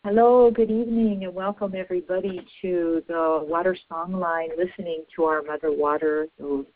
Hello, good evening, and welcome everybody to the Water Songline, listening to our Mother Water, the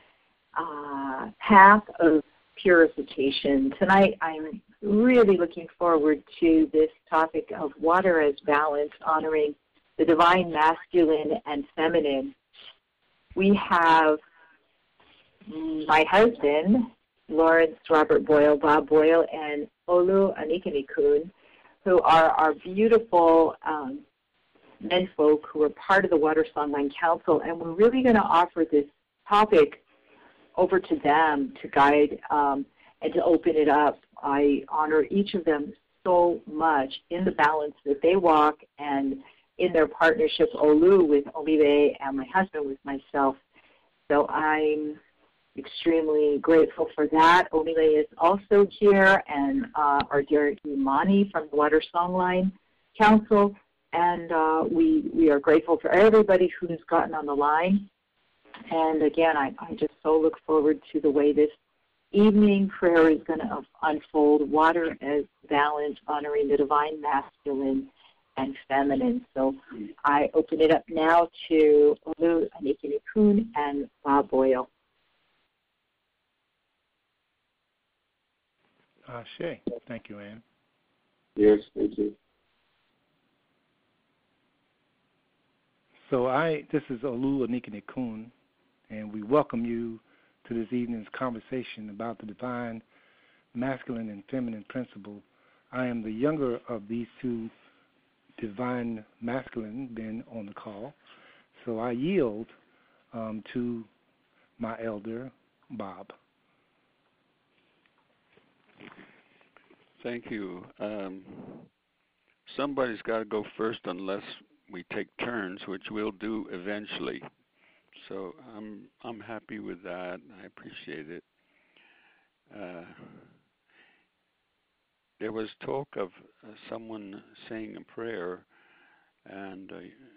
path of purification. Tonight, I'm really looking forward to this topic of water as balance, honoring the divine masculine and feminine. We have my husband, Lawrence Robert Boyle, Bob Boyle, and Olu Anikinikun, who are our beautiful menfolk who are part of the Water Songline Council, and we're really going to offer this topic over to them to guide and to open it up. I honor each of them so much in the balance that they walk and in their partnership, Olu with Olive and my husband with myself. So I'm extremely grateful for that. Olive is also here, and our dear Imani from the Water Songline Council, and we are grateful for everybody who's gotten on the line. And again, I just so look forward to the way this evening prayer is going to unfold, water as balance, honoring the divine masculine and feminine. So I open it up now to Olu Anikinikun and Bob Boyle. Shay. Thank you, Ann. Yes, thank you. So this is Olu Anikinikun, and we welcome you to this evening's conversation about the divine masculine and feminine principle. I am the younger of these two divine masculine men on the call, so I yield to my elder, Bob. Thank you. Somebody's got to go first unless we take turns, which we'll do eventually. So I'm happy with that. I appreciate it. There was talk of someone saying a prayer, and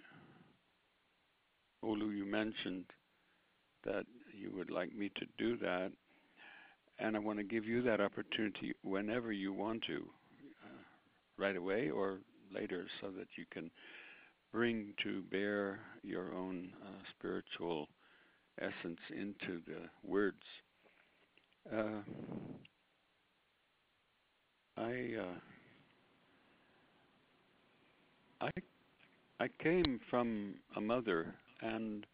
Olu, you mentioned that you would like me to do that. And I want to give you that opportunity whenever you want to, right away or later, so that you can bring to bear your own spiritual essence into the words. I came from a mother, and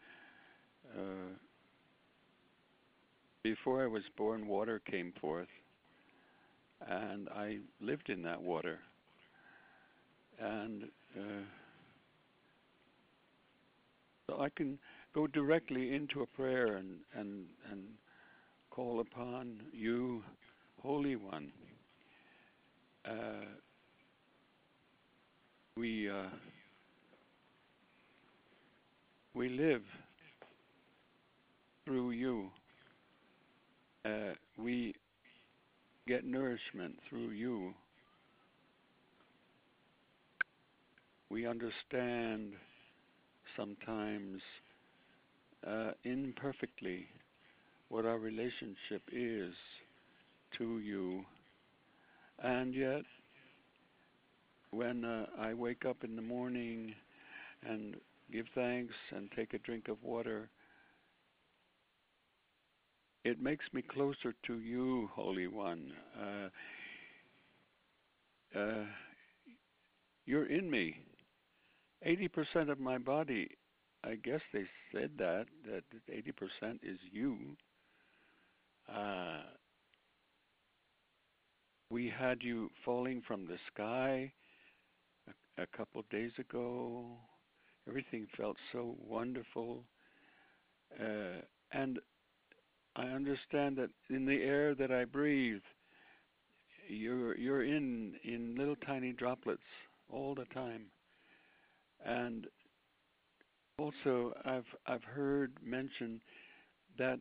before I was born, water came forth, and I lived in that water. And so I can go directly into a prayer and call upon you, Holy One. We live through you. We get nourishment through you. We understand sometimes imperfectly what our relationship is to you. And yet, when I wake up in the morning and give thanks and take a drink of water, it makes me closer to you, Holy One. You're in me. 80% of my body, I guess they said that 80% is you. We had you falling from the sky a couple of days ago. Everything felt so wonderful. And I understand that in the air that I breathe, you're in little tiny droplets all the time. And also, I've heard mention that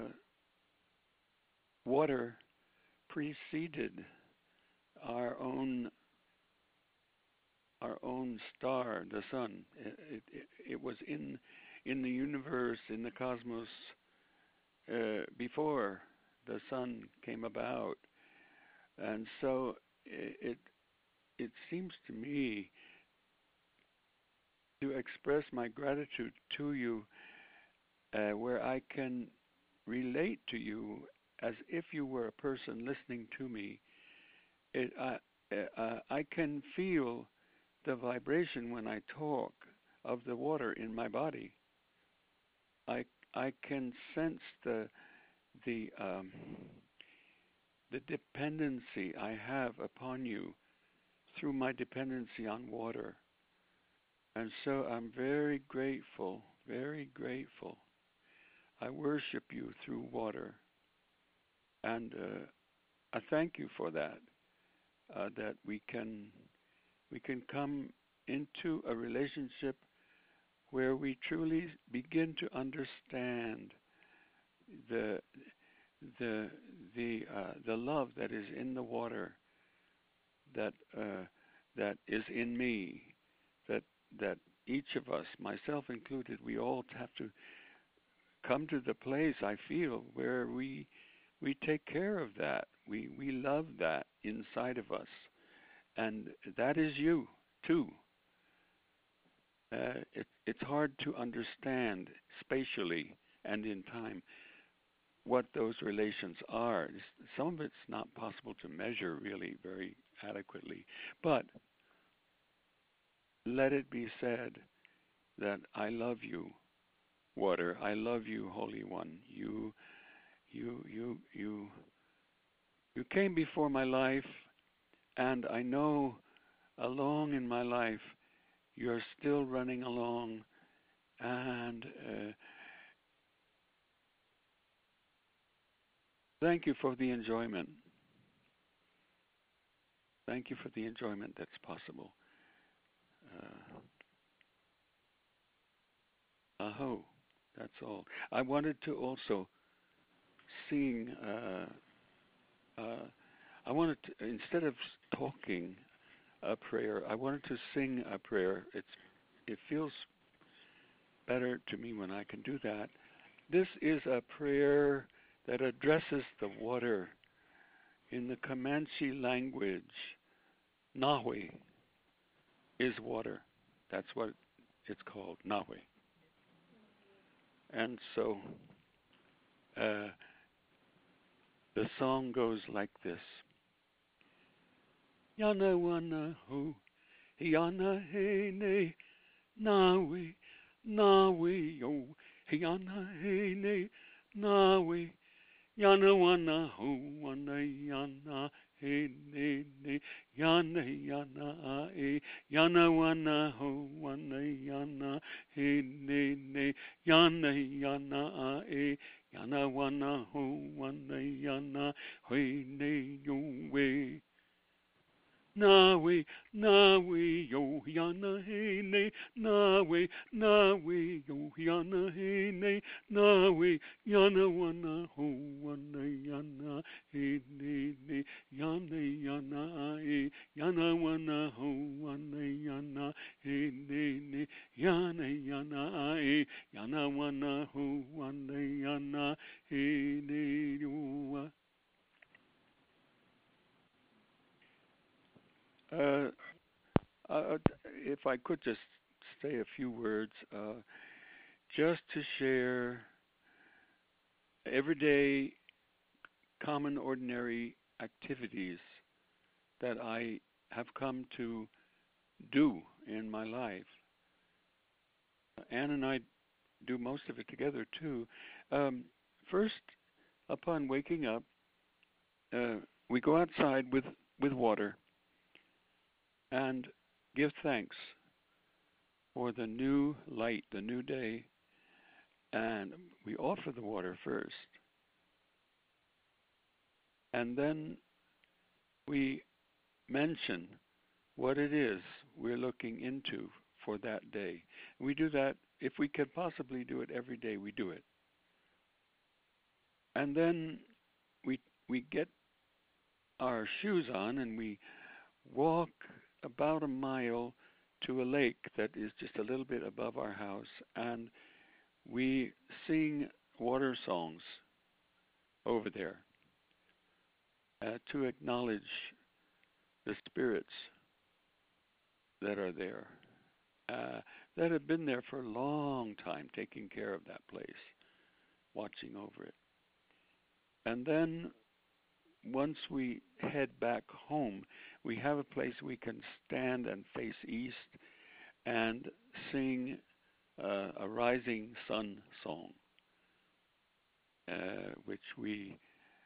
water preceded our own star, the sun. It was in the universe, in the cosmos, before the sun came about, and so it seems to me to express my gratitude to you, where I can relate to you as if you were a person listening to me. I can feel the vibration when I talk of the water in my body. I I can sense the um, the dependency I have upon you through my dependency on water. And so I'm very grateful, very grateful. I worship you through water. And I thank you for that, that we can come into a relationship where we truly begin to understand the the love that is in the water, that that is in me, that that each of us, myself included, we all have to come to the place, I feel, where we take care of that. We love that inside of us, and that is you too. It's hard to understand spatially and in time what those relations are. Some of it's not possible to measure really very adequately, but let it be said that I love you, water. I love you, Holy One. You came before my life, and I know along in my life you're still running along, and thank you for the enjoyment. Thank you for the enjoyment that's possible. Aho, that's all. I wanted to also sing. I wanted to, instead of talking a prayer, I wanted to sing a prayer. It feels better to me when I can do that. This is a prayer that addresses the water in the Comanche language. Nahui is water. That's what it's called, Nahui. And so the song goes like this. Yana wana hu, yana he ne, Nahui, Nahui yo, yana he ne, Nahui, yana wana hu, wana yana he ne, yana yana e, yana wana hu, wana yana he ne, yana yana e, yana wana hu, wana yana he ne yo we. Nahui, Nahui, yo yana he ne, Nahui, Nahui, yo yana he ne, Nahui, yana wana ho, wana yana he ne, yana yana e, yana wana ho, wana yana he ne, yana yana e, yana wana ho, wana yana he ne yo. If I could just say a few words, just to share everyday, common, ordinary activities that I have come to do in my life. Ann and I do most of it together too. First, upon waking up, we go outside with water and give thanks for the new light, the new day, and we offer the water first. And then we mention what it is we're looking into for that day. We do that, if we can possibly do it every day, we do it. And then we get our shoes on and we walk about a mile to a lake that is just a little bit above our house, and we sing water songs over there to acknowledge the spirits that are there, that have been there for a long time, taking care of that place, watching over it. And then once we head back home, we have a place we can stand and face east and sing a rising sun song, which we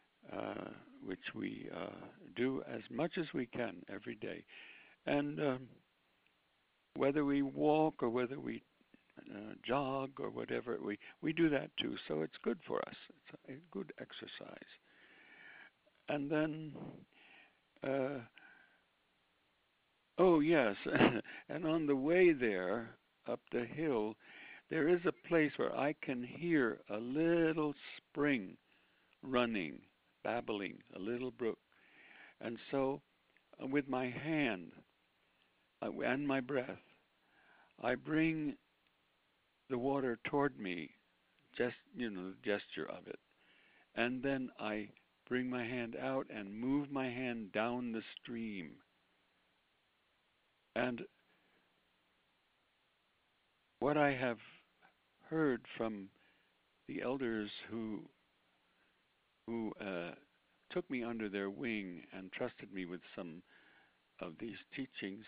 do as much as we can every day. And whether we walk or whether we jog or whatever, we do that too. So it's good for us. It's a good exercise. And then, oh yes, and on the way there, up the hill, there is a place where I can hear a little spring running, babbling, a little brook. And so, with my hand and my breath, I bring the water toward me, just, the gesture of it. And then I bring my hand out and move my hand down the stream. And what I have heard from the elders who took me under their wing and trusted me with some of these teachings,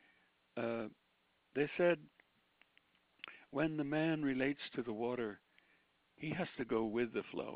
they said when the man relates to the water, he has to go with the flow.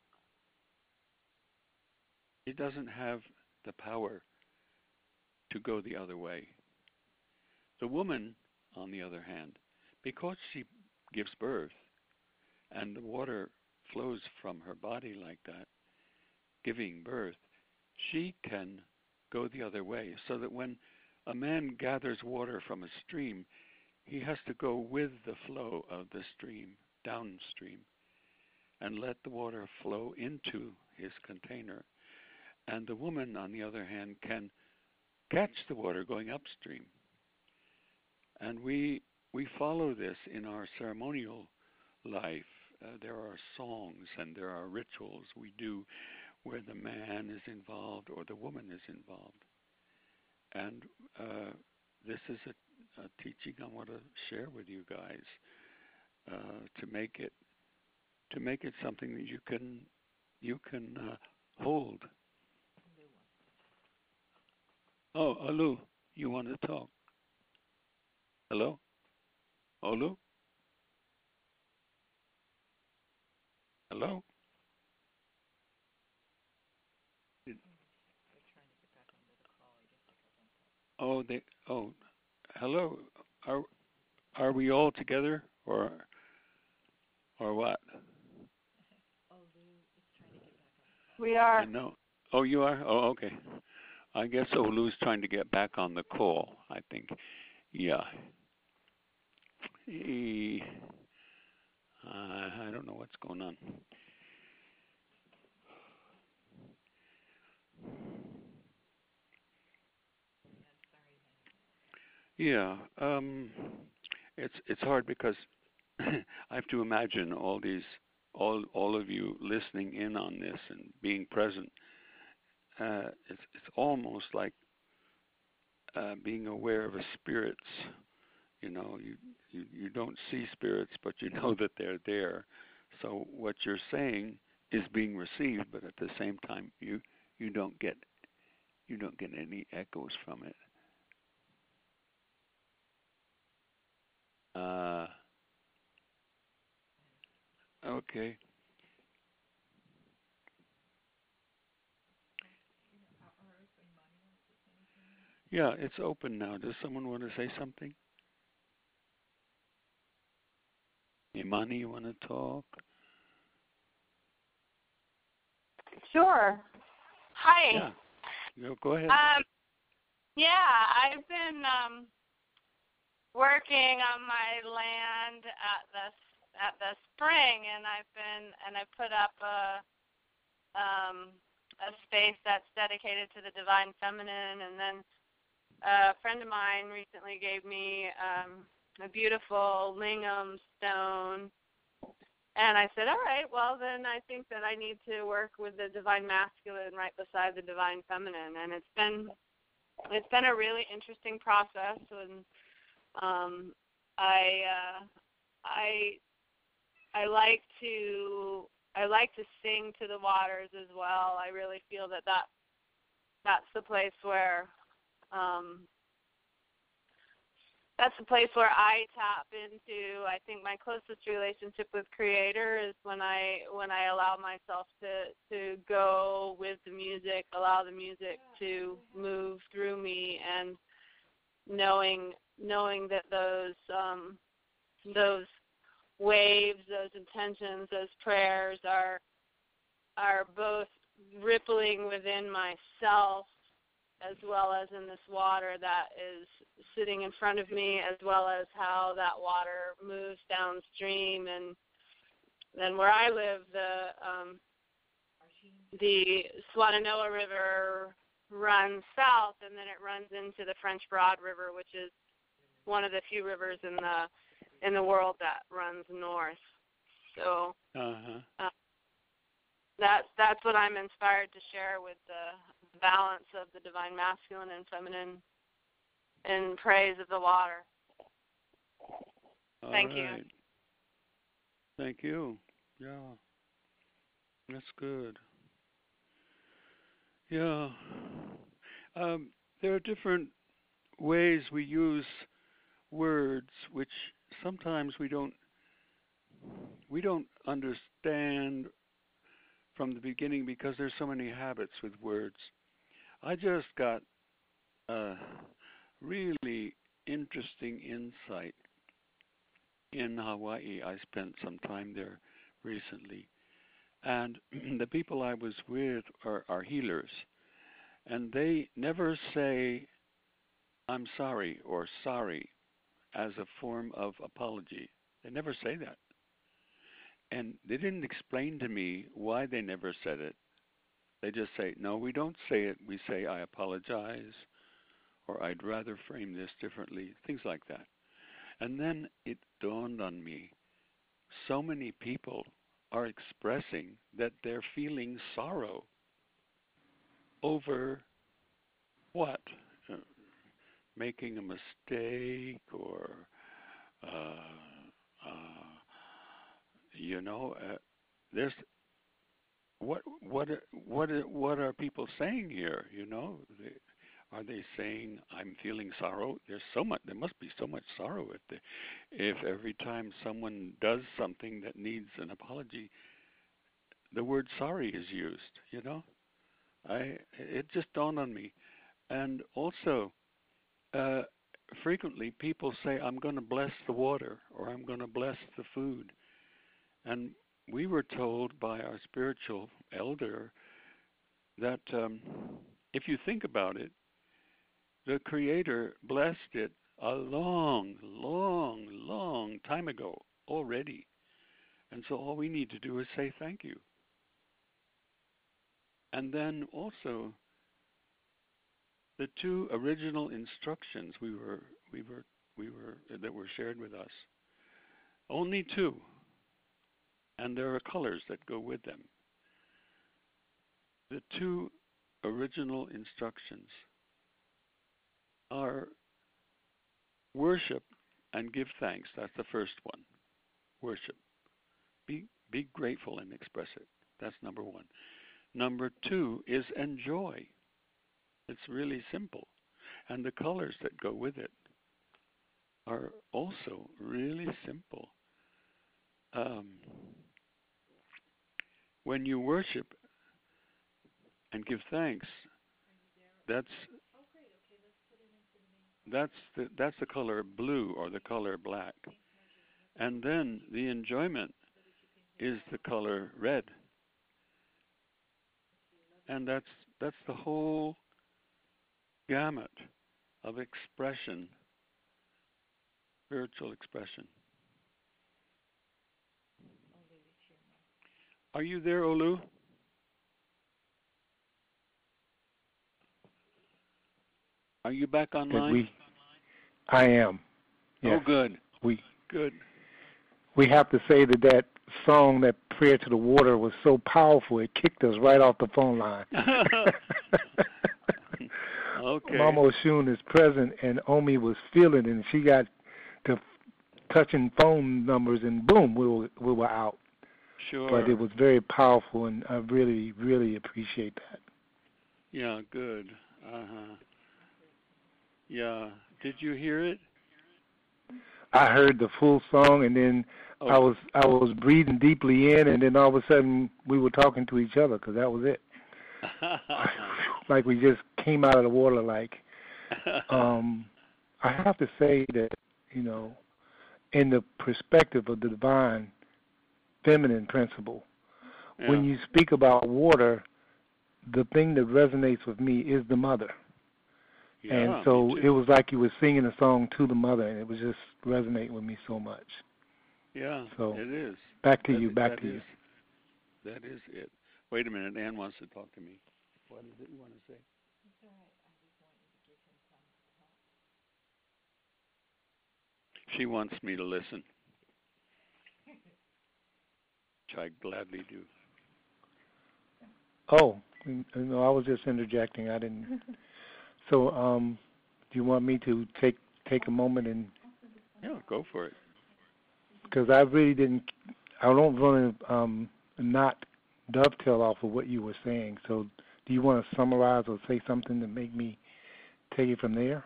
He doesn't have the power to go the other way. The woman, on the other hand, because she gives birth and the water flows from her body like that, giving birth, she can go the other way. So that when a man gathers water from a stream, he has to go with the flow of the stream, downstream, and let the water flow into his container. And the woman, on the other hand, can catch the water going upstream. And we follow this in our ceremonial life. There are songs and there are rituals we do where the man is involved or the woman is involved. And this is a teaching I want to share with you guys to make it something that you can hold. Oh, Olu, you want to talk? Hello? Olu? Hello? Hello. Are we all together or what? We are. No. Oh, you are? Oh, okay. I guess Olu's trying to get back on the call, I think. Yeah. I don't know what's going on. Yeah. It's hard because I have to imagine all of you listening in on this and being present. It's almost like being aware of a spirits. You don't see spirits, but you know that they're there. So what you're saying is being received, but at the same time, you don't get any echoes from it. Okay. Yeah, it's open now. Does someone want to say something? Imani, you want to talk? Sure. Hi. Yeah. Go ahead. I've been working on my land at the spring, and I put up a space that's dedicated to the divine feminine, and then a friend of mine recently gave me a beautiful lingam stone, and I said, all right, well then I think that I need to work with the divine masculine right beside the divine feminine, and it's been it's been a really interesting process, and I like to sing to the waters as well. I really feel that's the place where I tap into. I think my closest relationship with Creator is when I allow myself to go with the music, allow the music to move through me, and knowing that those waves, those intentions, those prayers are both rippling within myself as well as in this water that is sitting in front of me, as well as how that water moves downstream. And then where I live, the Swannanoa River runs south, and then it runs into the French Broad River, which is one of the few rivers in the world that runs north. So that's what I'm inspired to share with the balance of the divine masculine and feminine in praise of the water. Thank you. Thank you. Yeah. That's good. Yeah. There are different ways we use words which sometimes we don't understand from the beginning because there's so many habits with words. I just got a really interesting insight in Hawaii. I spent some time there recently, and the people I was with are healers, and they never say I'm sorry or sorry as a form of apology. They never say that. And they didn't explain to me why they never said it. They just say, no, we don't say it. We say, I apologize, or I'd rather frame this differently, things like that. And then it dawned on me, so many people are expressing that they're feeling sorrow over what? Making a mistake, or there's what are people saying here? Are they saying I'm feeling sorrow? There must be so much sorrow if every time someone does something that needs an apology, the word sorry is used. It just dawned on me, and also. Frequently people say, I'm going to bless the water, or I'm going to bless the food. And we were told by our spiritual elder that if you think about it, the Creator blessed it a long, long, long time ago already. And so all we need to do is say thank you. And then also, the two original instructions that were shared with us, only two, and there are colors that go with them. The two original instructions are worship and give thanks. That's the first one. Worship. Be grateful and express it. That's number one. Number two is enjoy. It's really simple. And the colors that go with it are also really simple. When you worship and give thanks, that's the color blue or the color black. And then the enjoyment is the color red. And that's the whole gamut of expression, spiritual expression. Are you there, Olu? Are you back online? I am. Yes. Oh, good. Good. We have to say that song, that prayer to the water, was so powerful it kicked us right off the phone line. Okay. Mama Oshun is present, and Omi was feeling it, and she got to touching phone numbers, and boom, we were out. Sure. But it was very powerful, and I really, really appreciate that. Yeah, good. Yeah. Did you hear it? I heard the full song, and then Okay. I was breathing deeply in, and then all of a sudden we were talking to each other because that was it. Like we just came out of the water. Like I have to say that, you know, in the perspective of the divine feminine principle, Yeah. when you speak about water, the thing that resonates with me is the mother. Yeah, And so me it too. was like you were singing a song to the mother, and it was just resonating with me so much. Yeah, So it is. back to That- you, back that to you. is- That is it. Wait a minute. Ann wants to talk to me. What is it you want to say? She wants me to listen, which I gladly do. Oh, no, I was just interjecting. I didn't. So, do you want me to take a moment and Yeah, go for it. because I really didn't. I don't want to not dovetail off of what you were saying. So, do you want to summarize or say something to make me take it from there?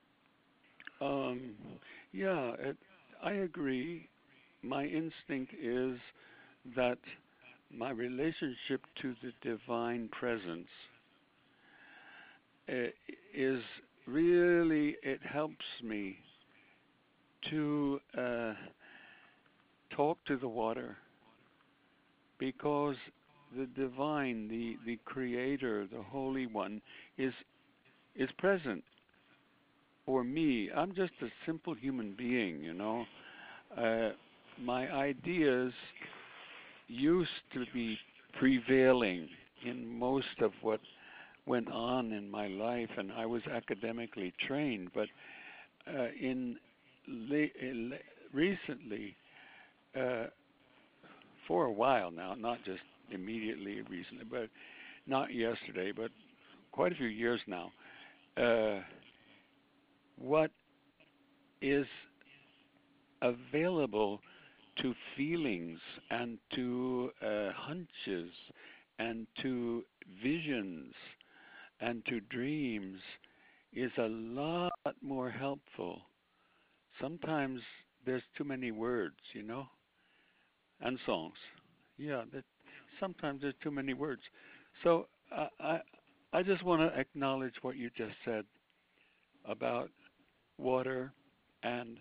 Yeah, I agree. My instinct is that my relationship to the divine presence is really, it helps me to talk to the water, because the divine, the creator, the Holy One is present for me. I'm just a simple human being, you know. My ideas used to be prevailing in most of what went on in my life, and I was academically trained. But recently, for a while now, not just immediately recently, but not yesterday, but quite a few years now, what is available to feelings and to hunches and to visions and to dreams is a lot more helpful. Sometimes there's too many words, you know, and songs. Yeah, sometimes there's too many words. So I just want to acknowledge what you just said about water and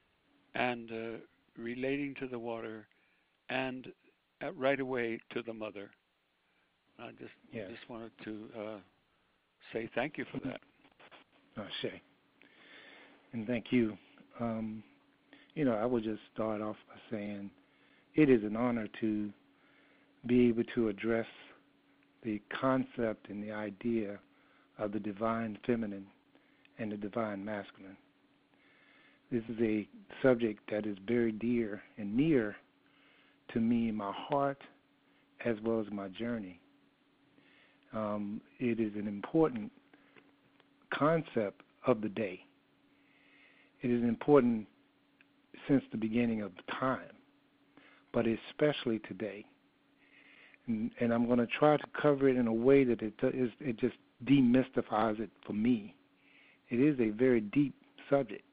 relating to the water and right away to the mother. I just wanted to say thank you for that. Shay. And thank you. You know, I would just start off by saying it is an honor to be able to address the concept and the idea of the divine feminine and the divine masculine. This is a subject that is very dear and near to me in my heart as well as my journey. It is an important concept of the day. It is important since the beginning of time, but especially today. And I'm going to try to cover it in a way that it just demystifies it for me. It is a very deep subject.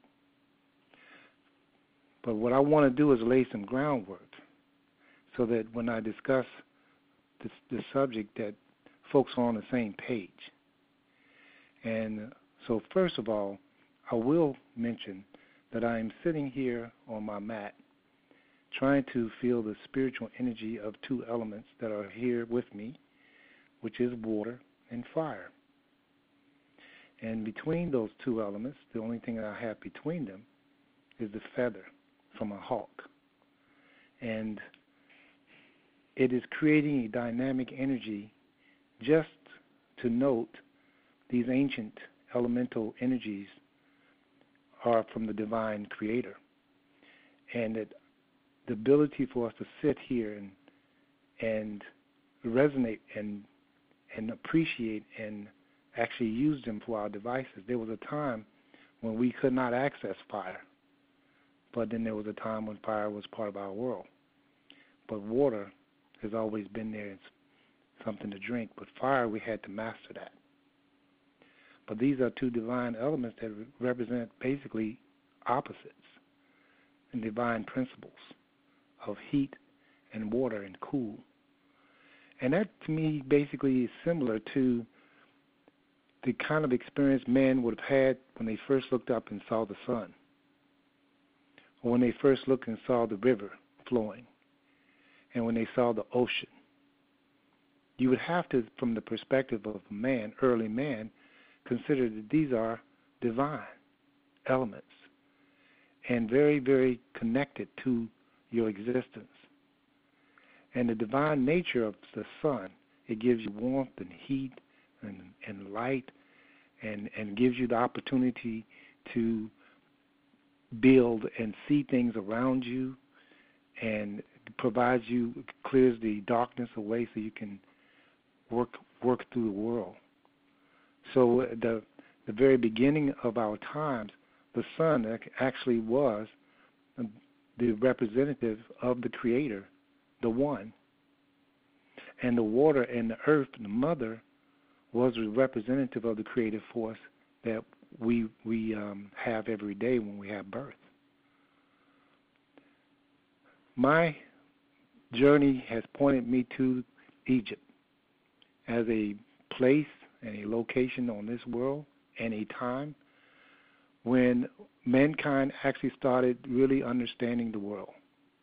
But what I want to do is lay some groundwork so that when I discuss this subject that folks are on the same page. And so first of all, I will mention that I am sitting here on my mat trying to feel the spiritual energy of two elements that are here with me, which is water and fire. And between those two elements, the only thing that I have between them is the feather from a hawk. And it is creating a dynamic energy. Just to note, these ancient elemental energies are from the divine creator. And that the ability for us to sit here and resonate and appreciate and actually used them for our devices. There was a time when we could not access fire, but then there was a time when fire was part of our world. But water has always been there. It's something to drink. But fire, we had to master that. But these are two divine elements that represent basically opposites and divine principles of heat and water and cool. And that, to me, basically is similar to the kind of experience men would have had when they first looked up and saw the sun, or when they first looked and saw the river flowing, and when they saw the ocean. You would have to, from the perspective of man, early man, consider that these are divine elements and very, very connected to your existence. And the divine nature of the sun, it gives you warmth and heat and light and gives you the opportunity to build and see things around you, and provides you, clears the darkness away so you can work through the world. So the very beginning of our times, the sun actually was the representative of the Creator, the One. And the water and the earth, the mother, was a representative of the creative force that we have every day when we have birth. My journey has pointed me to Egypt as a place and a location on this world and a time when mankind actually started really understanding the world.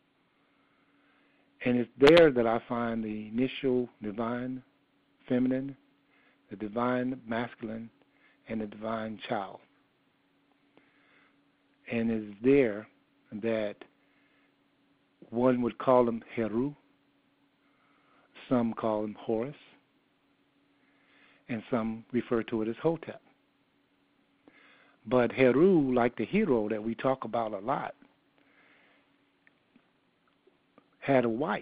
And it's there that I find the initial divine feminine, the divine masculine, and the divine child. And it's there that one would call him Heru, some call him Horus, and some refer to it as Hotep. But Heru, like the hero that we talk about a lot, had a wife.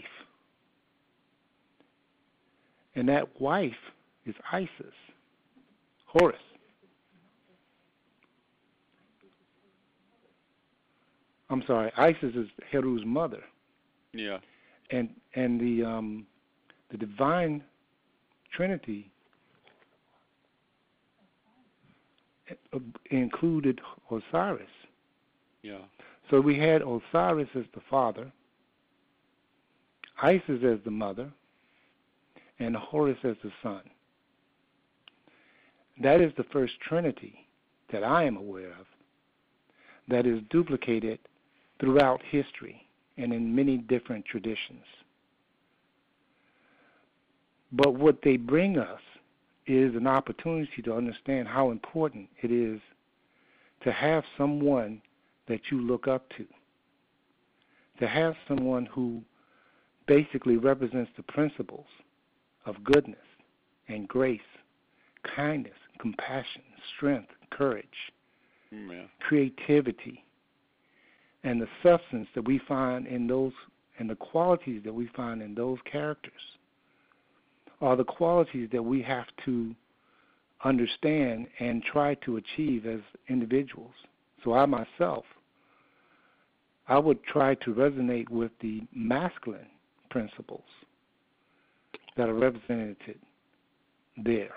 And that wife is Isis, Horus. I'm sorry, Isis is Heru's mother. Yeah. And the divine Trinity included Osiris. Yeah. So we had Osiris as the father, Isis as the mother, and Horus as the son. That is the first Trinity that I am aware of that is duplicated throughout history and in many different traditions. But what they bring us is an opportunity to understand how important it is to have someone that you look up to have someone who basically represents the principles of goodness and grace, kindness, compassion, strength, courage, creativity, and the substance that we find in those, and the qualities that we find in those characters are the qualities that we have to understand and try to achieve as individuals. So I myself, I would try to resonate with the masculine principles that are represented there.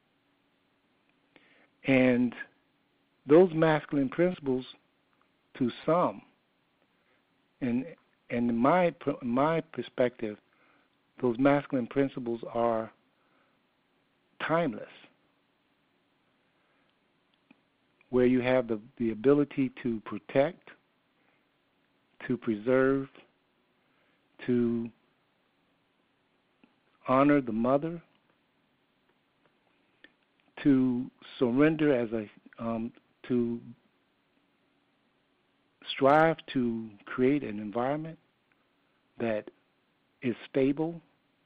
And those masculine principles, to some, and in my perspective, those masculine principles are timeless, where you have the ability to protect, to preserve, to honor the mother, to surrender as to strive to create an environment that is stable.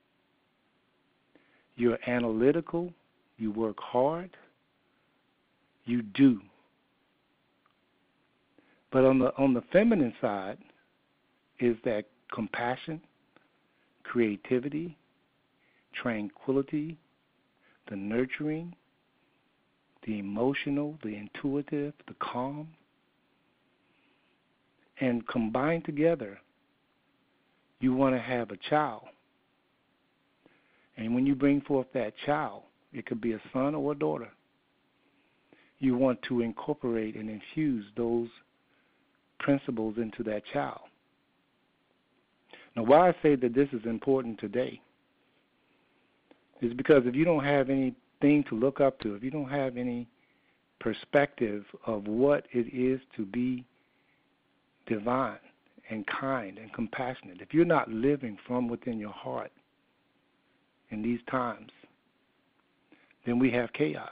You're analytical, you work hard, you do. But on the feminine side is that compassion, creativity, tranquility, the nurturing, the emotional, the intuitive, the calm, and combined together, you want to have a child. And when you bring forth that child, it could be a son or a daughter, you want to incorporate and infuse those principles into that child. Now, why I say that this is important today is because if you don't have anything to look up to, if you don't have any perspective of what it is to be divine and kind and compassionate, if you're not living from within your heart in these times, then we have chaos.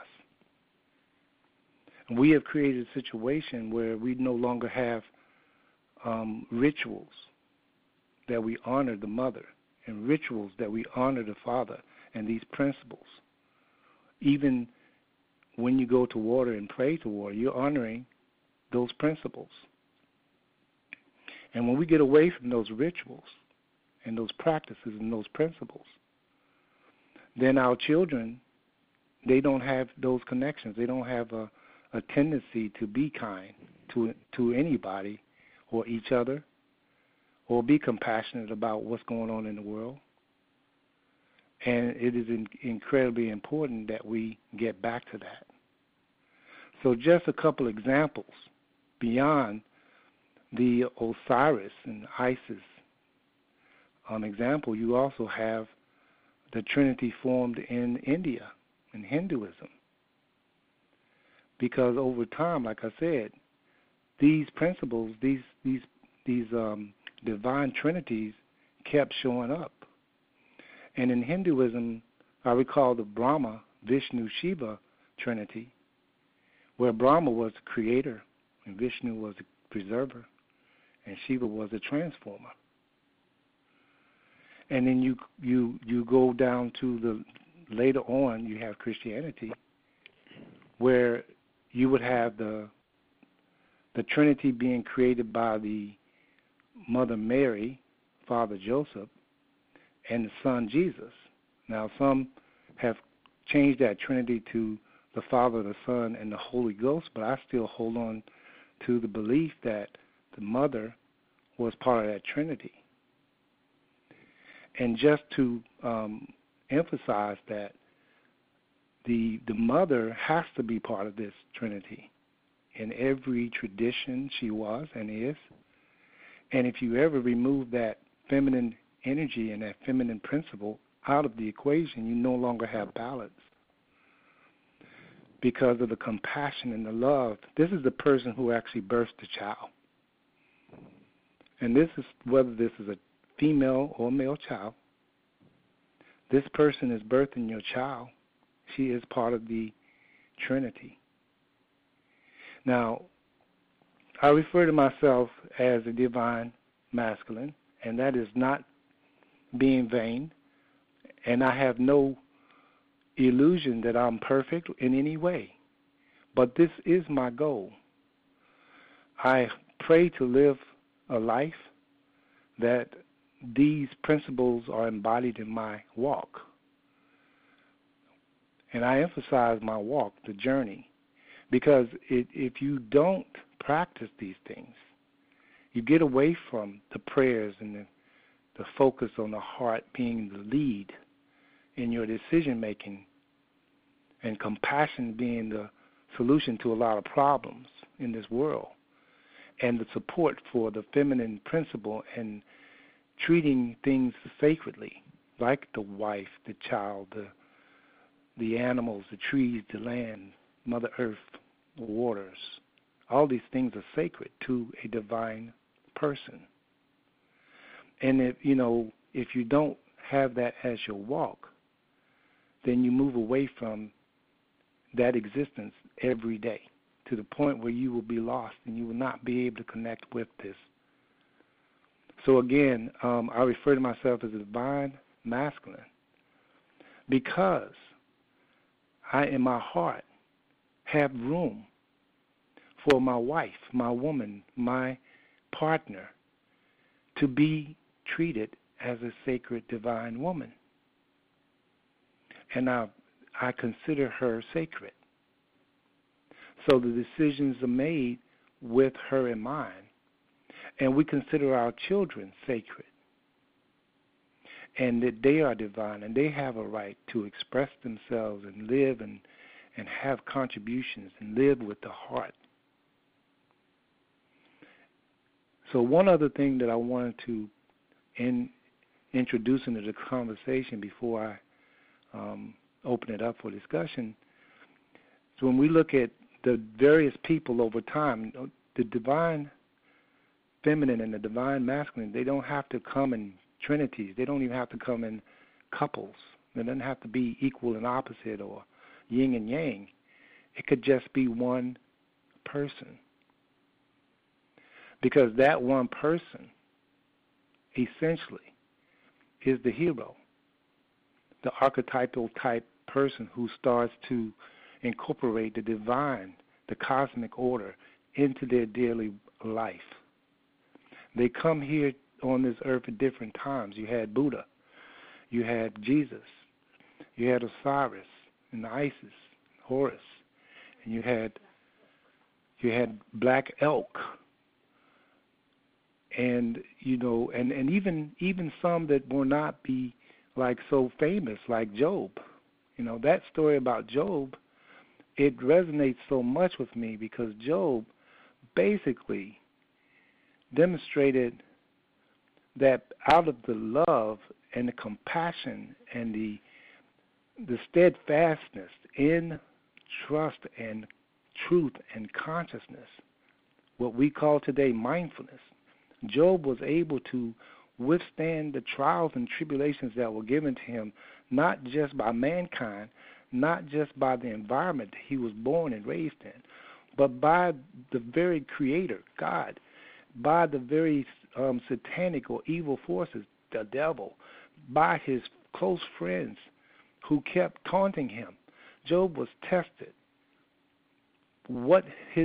And we have created a situation where we no longer have rituals that we honor the mother and rituals that we honor the father and these principles. Even when you go to water and pray to water, you're honoring those principles. And when we get away from those rituals and those practices and those principles, then our children, they don't have those connections. They don't have a tendency to be kind to anybody or each other, or be compassionate about what's going on in the world. And it is incredibly important that we get back to that. So just a couple examples beyond the Osiris and Isis example, you also have the Trinity formed in India, in Hinduism. Because over time, like I said, these principles, these divine trinities kept showing up. And in Hinduism, I recall the Brahma, Vishnu, Shiva trinity, where Brahma was the creator, and Vishnu was the preserver, and Shiva was the transformer. And then you go down to the later on, you have Christianity, where you would have the Trinity being created by the Mother Mary, Father Joseph, and the Son Jesus. Now, some have changed that Trinity to the Father, the Son, and the Holy Ghost, but I still hold on to the belief that the Mother was part of that Trinity. And just to emphasize that the Mother has to be part of this Trinity. In every tradition she was and is. And if you ever remove that feminine energy and that feminine principle out of the equation, you no longer have balance. Because of the compassion and the love, this is the person who actually births the child. And this is, whether this is a female or male child, this person is birthing your child. She is part of the Trinity. Now, I refer to myself as a divine masculine, and that is not being vain, and I have no illusion that I'm perfect in any way. But this is my goal. I pray to live a life that these principles are embodied in my walk. And I emphasize my walk, the journey, because if you don't practice these things, you get away from the prayers and the focus on the heart being the lead in your decision-making, and compassion being the solution to a lot of problems in this world, and the support for the feminine principle and treating things sacredly, like the wife, the child, the animals, the trees, the land, Mother Earth, the waters. All these things are sacred to a divine person. And if you don't have that as your walk, then you move away from that existence every day to the point where you will be lost and you will not be able to connect with this. So again, I refer to myself as a divine masculine because I, in my heart, have room for my wife, my woman, my partner to be treated as a sacred divine woman. And I consider her sacred. So the decisions are made with her in mind. And we consider our children sacred, and that they are divine, and they have a right to express themselves and live and have contributions and live with the heart. So one other thing that I wanted to introduce into the conversation before I open it up for discussion is when we look at the various people over time, the divine feminine and the divine masculine, they don't have to come in trinities. They don't even have to come in couples. They don't have to be equal and opposite or yin and yang. It could just be one person. Because that one person, essentially, is the hero, the archetypal type person who starts to incorporate the divine, the cosmic order into their daily life. They come here on this earth at different times. You had Buddha, you had Jesus, you had Osiris and Isis, Horus, and you had Black Elk, and and even some that will not be like so famous, like Job. That story about Job, it resonates so much with me because Job basically demonstrated that out of the love and the compassion and the steadfastness in trust and truth and consciousness, what we call today mindfulness, Job was able to withstand the trials and tribulations that were given to him, not just by mankind, not just by the environment that he was born and raised in, but by the very Creator, God, by the very satanic or evil forces, the devil, by his close friends who kept taunting him. Job was tested. What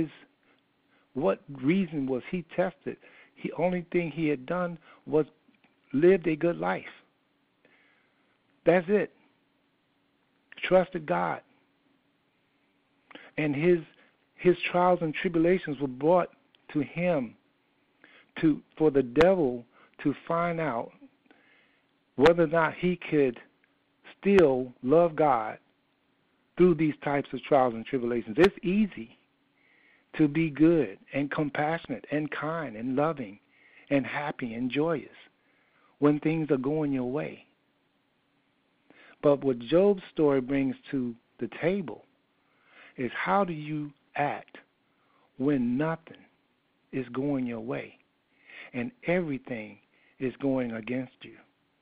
reason was he tested? The only thing he had done was lived a good life. That's it. Trusted God. And his trials and tribulations were brought to him for the devil to find out whether or not he could still love God through these types of trials and tribulations. It's easy to be good and compassionate and kind and loving and happy and joyous when things are going your way. But what Job's story brings to the table is how do you act when nothing is going your way and everything is going against you.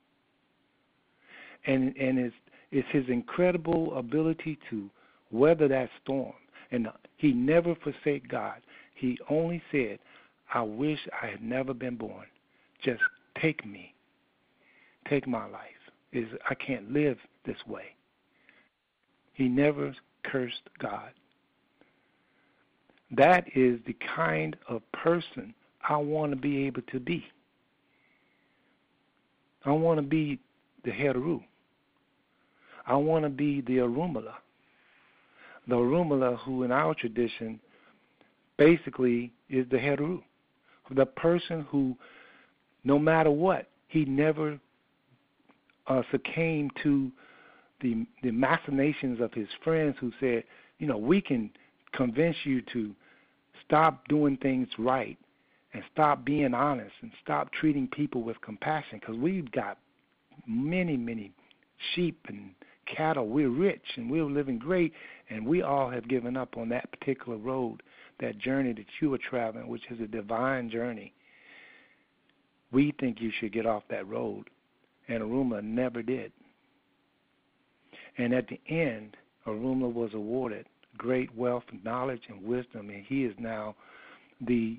And it's his incredible ability to weather that storm. And he never forsake God. He only said, I wish I had never been born. Just take me. Take my life. I can't live this way. He never cursed God. That is the kind of person I want to be able to be. I want to be the Heru. I want to be the Orunmila. The Orunmila who in our tradition basically is the Heru. The person who, no matter what, he never succumbed to the machinations of his friends who said, we can convince you to stop doing things right and stop being honest and stop treating people with compassion because we've got many, many sheep and cattle. We're rich and we're living great, and we all have given up on that particular road, that journey that you are traveling, which is a divine journey. We think you should get off that road, and Orunmila never did. And at the end, Orunmila was awarded great wealth, knowledge, and wisdom, and he is now the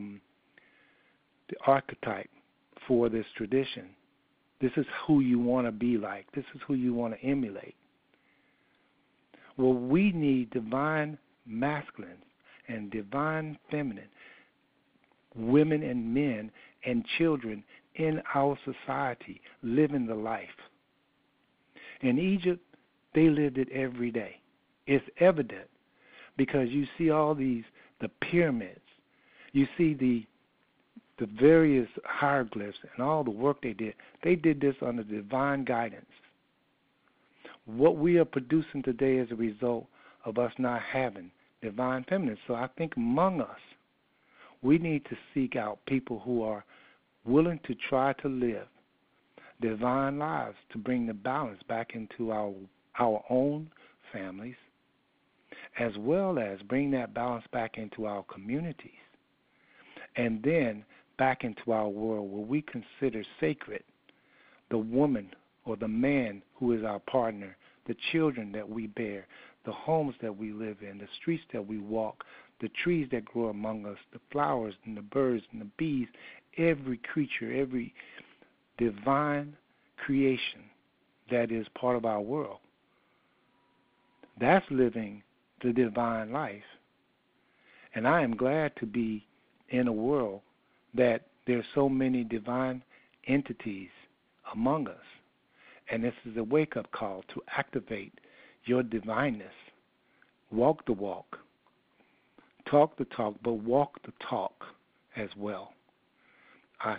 archetype for this tradition. This is who you want to be like. This is who you want to emulate. Well, we need divine masculine and divine feminine, women and men and children in our society living the life. In Egypt, they lived it every day. It's evident because you see all the pyramids, you see the various hieroglyphs and all the work they did. They did this under divine guidance. What we are producing today is a result of us not having divine feminine. So I think among us, we need to seek out people who are willing to try to live divine lives to bring the balance back into our own families, as well as bring that balance back into our communities, and then back into our world where we consider sacred the woman or the man who is our partner, the children that we bear, the homes that we live in, the streets that we walk, the trees that grow among us, the flowers and the birds and the bees, every creature, every divine creation that is part of our world. That's living the divine life. And I am glad to be in a world that there's so many divine entities among us. And this is a wake-up call to activate your divineness. Walk the walk. Talk the talk, but walk the talk as well. Ashe.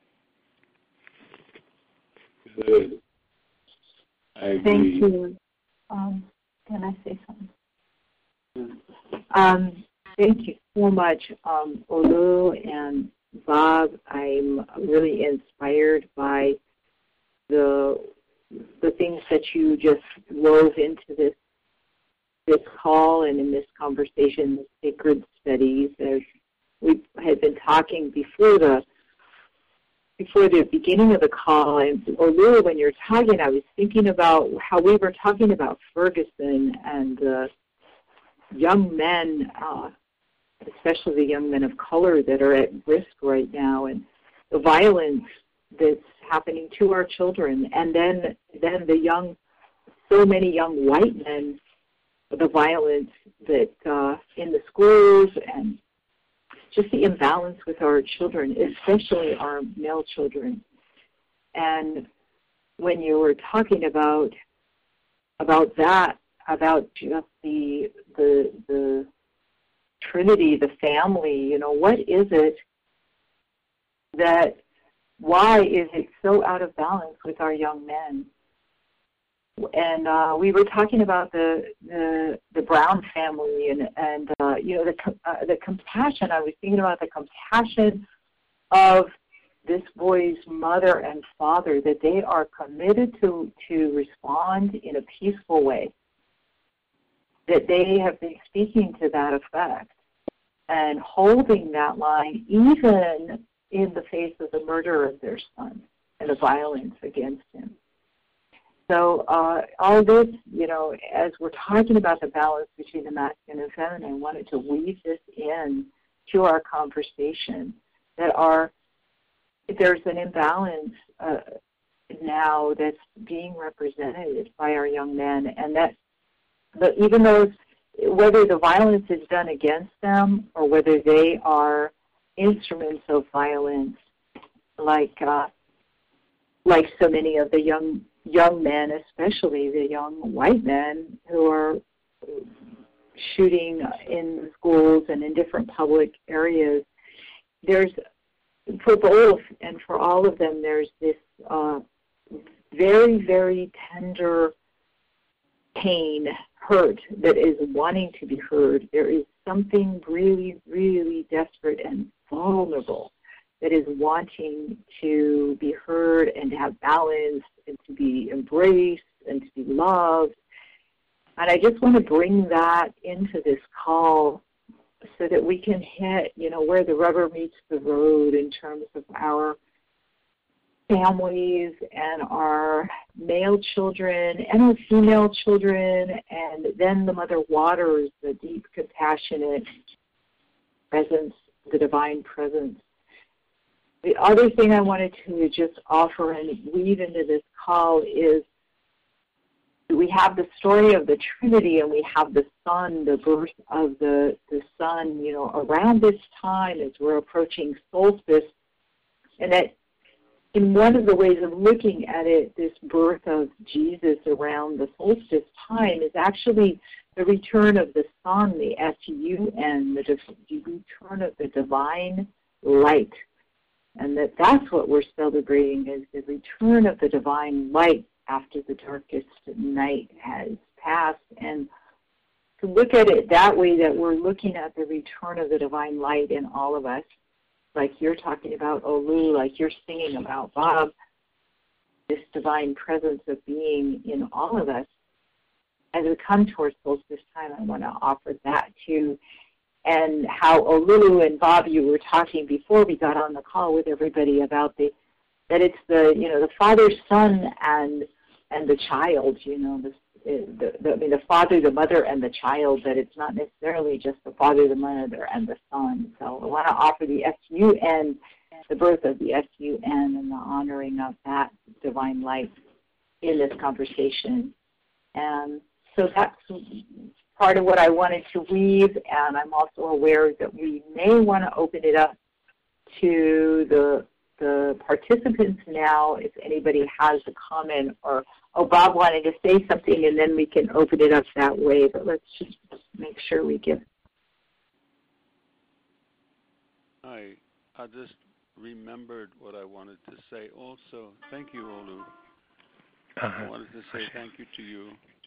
Good. I agree. Thank you. Can I say something? Thank you so much, Olu and Bob. I'm really inspired by the things that you just wove into this call and in this conversation, the sacred studies. As we had been talking before the beginning of the call, and Olu, when you're talking, I was thinking about how we were talking about Ferguson and the young men, especially the young men of color that are at risk right now, and the violence that's happening to our children, and then so many young white men, the violence that in the schools, and just the imbalance with our children, especially our male children. And when you were talking about that, about just the Trinity, the family, what is it why is it so out of balance with our young men? And we were talking about the Brown family and the compassion. I was thinking about the compassion of this boy's mother and father, that they are committed to respond in a peaceful way, that they have been speaking to that effect and holding that line even in the face of the murder of their son and the violence against him. So all this, as we're talking about the balance between the masculine and feminine, I wanted to weave this in to our conversation, that there's an imbalance now that's being represented by our young men, and that even though whether the violence is done against them or whether they are instruments of violence, like so many of the young men, especially the young white men who are shooting in schools and in different public areas, there's, for both and for all of them, there's this very, very tender pain, hurt that is wanting to be heard. There is something really, really desperate and vulnerable that is wanting to be heard and to have balance and to be embraced and to be loved. And I just want to bring that into this call so that we can hit, where the rubber meets the road in terms of our families and our male children and our female children, and then the Mother Waters, the deep, compassionate presence, the divine presence. The other thing I wanted to just offer and weave into this call is we have the story of the Trinity, and we have the Sun, the birth of the Sun, around this time as we're approaching solstice, and that in one of the ways of looking at it, this birth of Jesus around the solstice time is actually the return of the sun, the S-U-N, the return of the divine light. And that's what we're celebrating, is the return of the divine light after the darkest night has passed. And to look at it that way, that we're looking at the return of the divine light in all of us, like you're talking about, Olu, like you're singing about, Bob, this divine presence of being in all of us. As we come towards solstice time, I want to offer that too. And how Olu and Bob, you were talking before we got on the call with everybody about that it's the Father, Son, and the child. The Father, the Mother, and the child. That it's not necessarily just the Father, the Mother, and the Son. So I want to offer the S-U-N, the birth of the S-U-N, and the honoring of that divine light in this conversation. And so that's part of what I wanted to weave, and I'm also aware that we may want to open it up to the participants now if anybody has a comment, or Bob wanted to say something, and then we can open it up that way. But let's just make sure we give. I just remembered what I wanted to say also. Thank you, Olu. I wanted to say thank you to you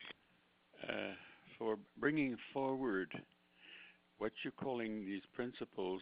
for bringing forward what you're calling these principles.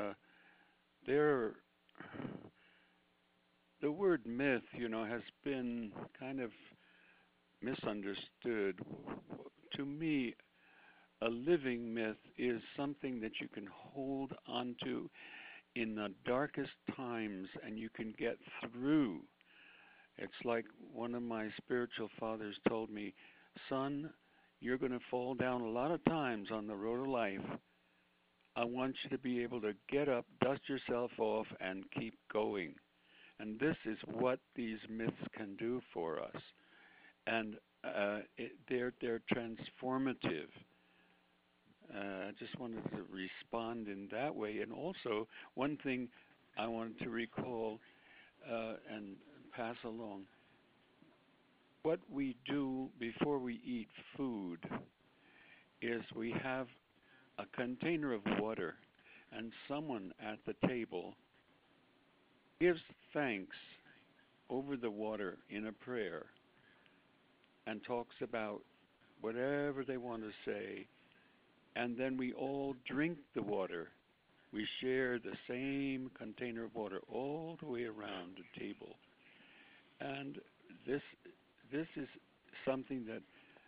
The word myth, has been kind of misunderstood. To me, a living myth is something that you can hold onto in the darkest times and you can get through. It's like one of my spiritual fathers told me, son, you're going to fall down a lot of times on the road of life. I want you to be able to get up, dust yourself off, and keep going. And this is what these myths can do for us. And they're transformative. I just wanted to respond in that way. And also, one thing I wanted to recall and pass along. What we do before we eat food is we have a container of water, and someone at the table gives thanks over the water in a prayer and talks about whatever they want to say, and then we all drink the water. We share the same container of water all the way around the table. And this is something that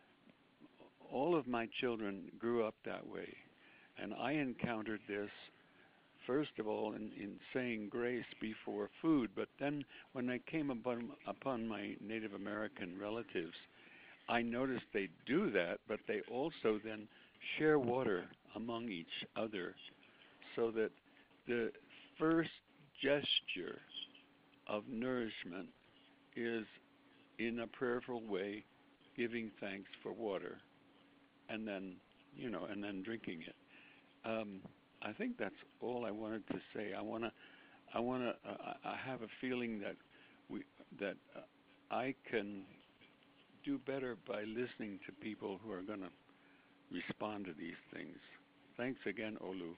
all of my children grew up that way. And I encountered this, first of all, in saying grace before food. But then when I came upon my Native American relatives, I noticed they do that, but they also then share water among each other, so that the first gesture of nourishment is in a prayerful way, giving thanks for water, and then drinking it. I think that's all I wanted to say. I have a feeling that I can do better by listening to people who are going to respond to these things. Thanks again, Olu.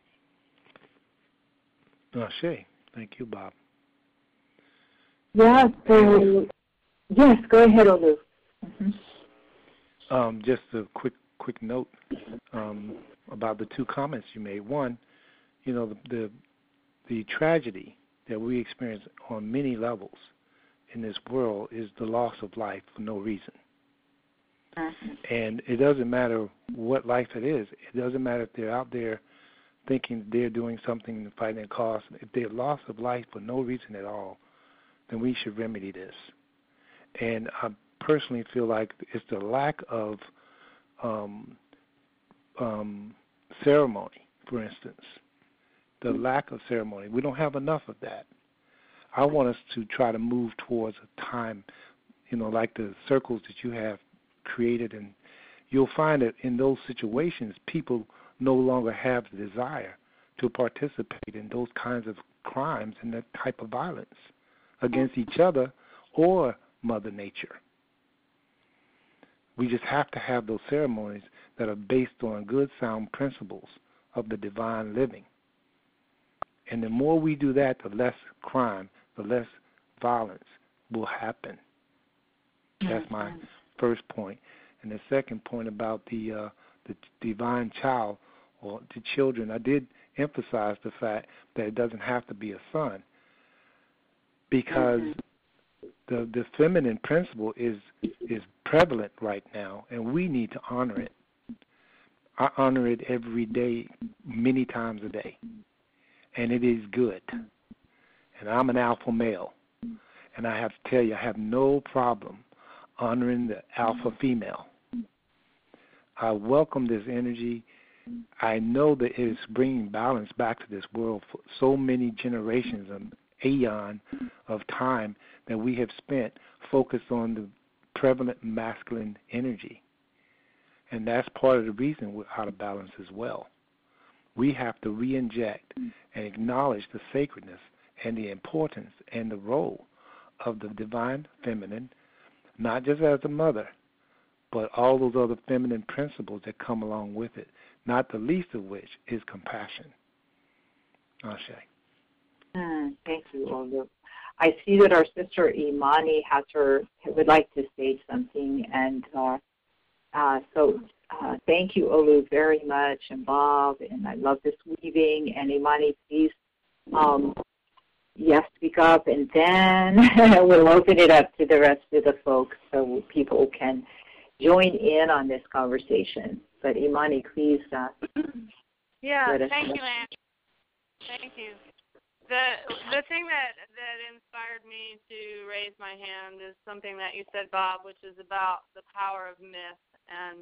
Ashe. Thank you, Bob. Yeah, so, yes, go ahead, Olu. Mm-hmm. Just a quick note about the two comments you made. One, the tragedy that we experience on many levels in this world is the loss of life for no reason. And it doesn't matter what life it is. It doesn't matter if they're out there thinking they're doing something to fight their cause. If they're loss of life for no reason at all, then we should remedy this. And I personally feel like it's the lack of ceremony, for instance. The lack of ceremony. We don't have enough of that. I want us to try to move towards a time, like the circles that you have created, and you'll find that in those situations, people no longer have the desire to participate in those kinds of crimes and that type of violence. against each other or Mother Nature. We just have to have those ceremonies that are based on good, sound principles of the divine living. And the more we do that, the less crime, the less violence will happen. That's my first point. And the second point about the divine child or the children, I did emphasize the fact that it doesn't have to be a son, because the feminine principle is prevalent right now, and we need to honor it. I honor it every day, many times a day, and it is good. And I'm an alpha male, and I have to tell you, I have no problem honoring the alpha female. I welcome this energy. I know that it is bringing balance back to this world for so many generations, an aeon of time that we have spent focused on the prevalent masculine energy. And that's part of the reason we're out of balance as well. We have to re-inject and acknowledge the sacredness and the importance and the role of the divine feminine, not just as a mother, but all those other feminine principles that come along with it, not the least of which is compassion. Ashe. Thank you, Olu. I see that our sister Imani would like to say something, and so thank you, Olu, very much, and Bob, and I love this weaving. And Imani, please, speak up, and then we'll open it up to the rest of the folks so people can join in on this conversation. But Imani, please. Thank you, Anne. Thank you. The thing that inspired me to raise my hand is something that you said, Bob, which is about the power of myth and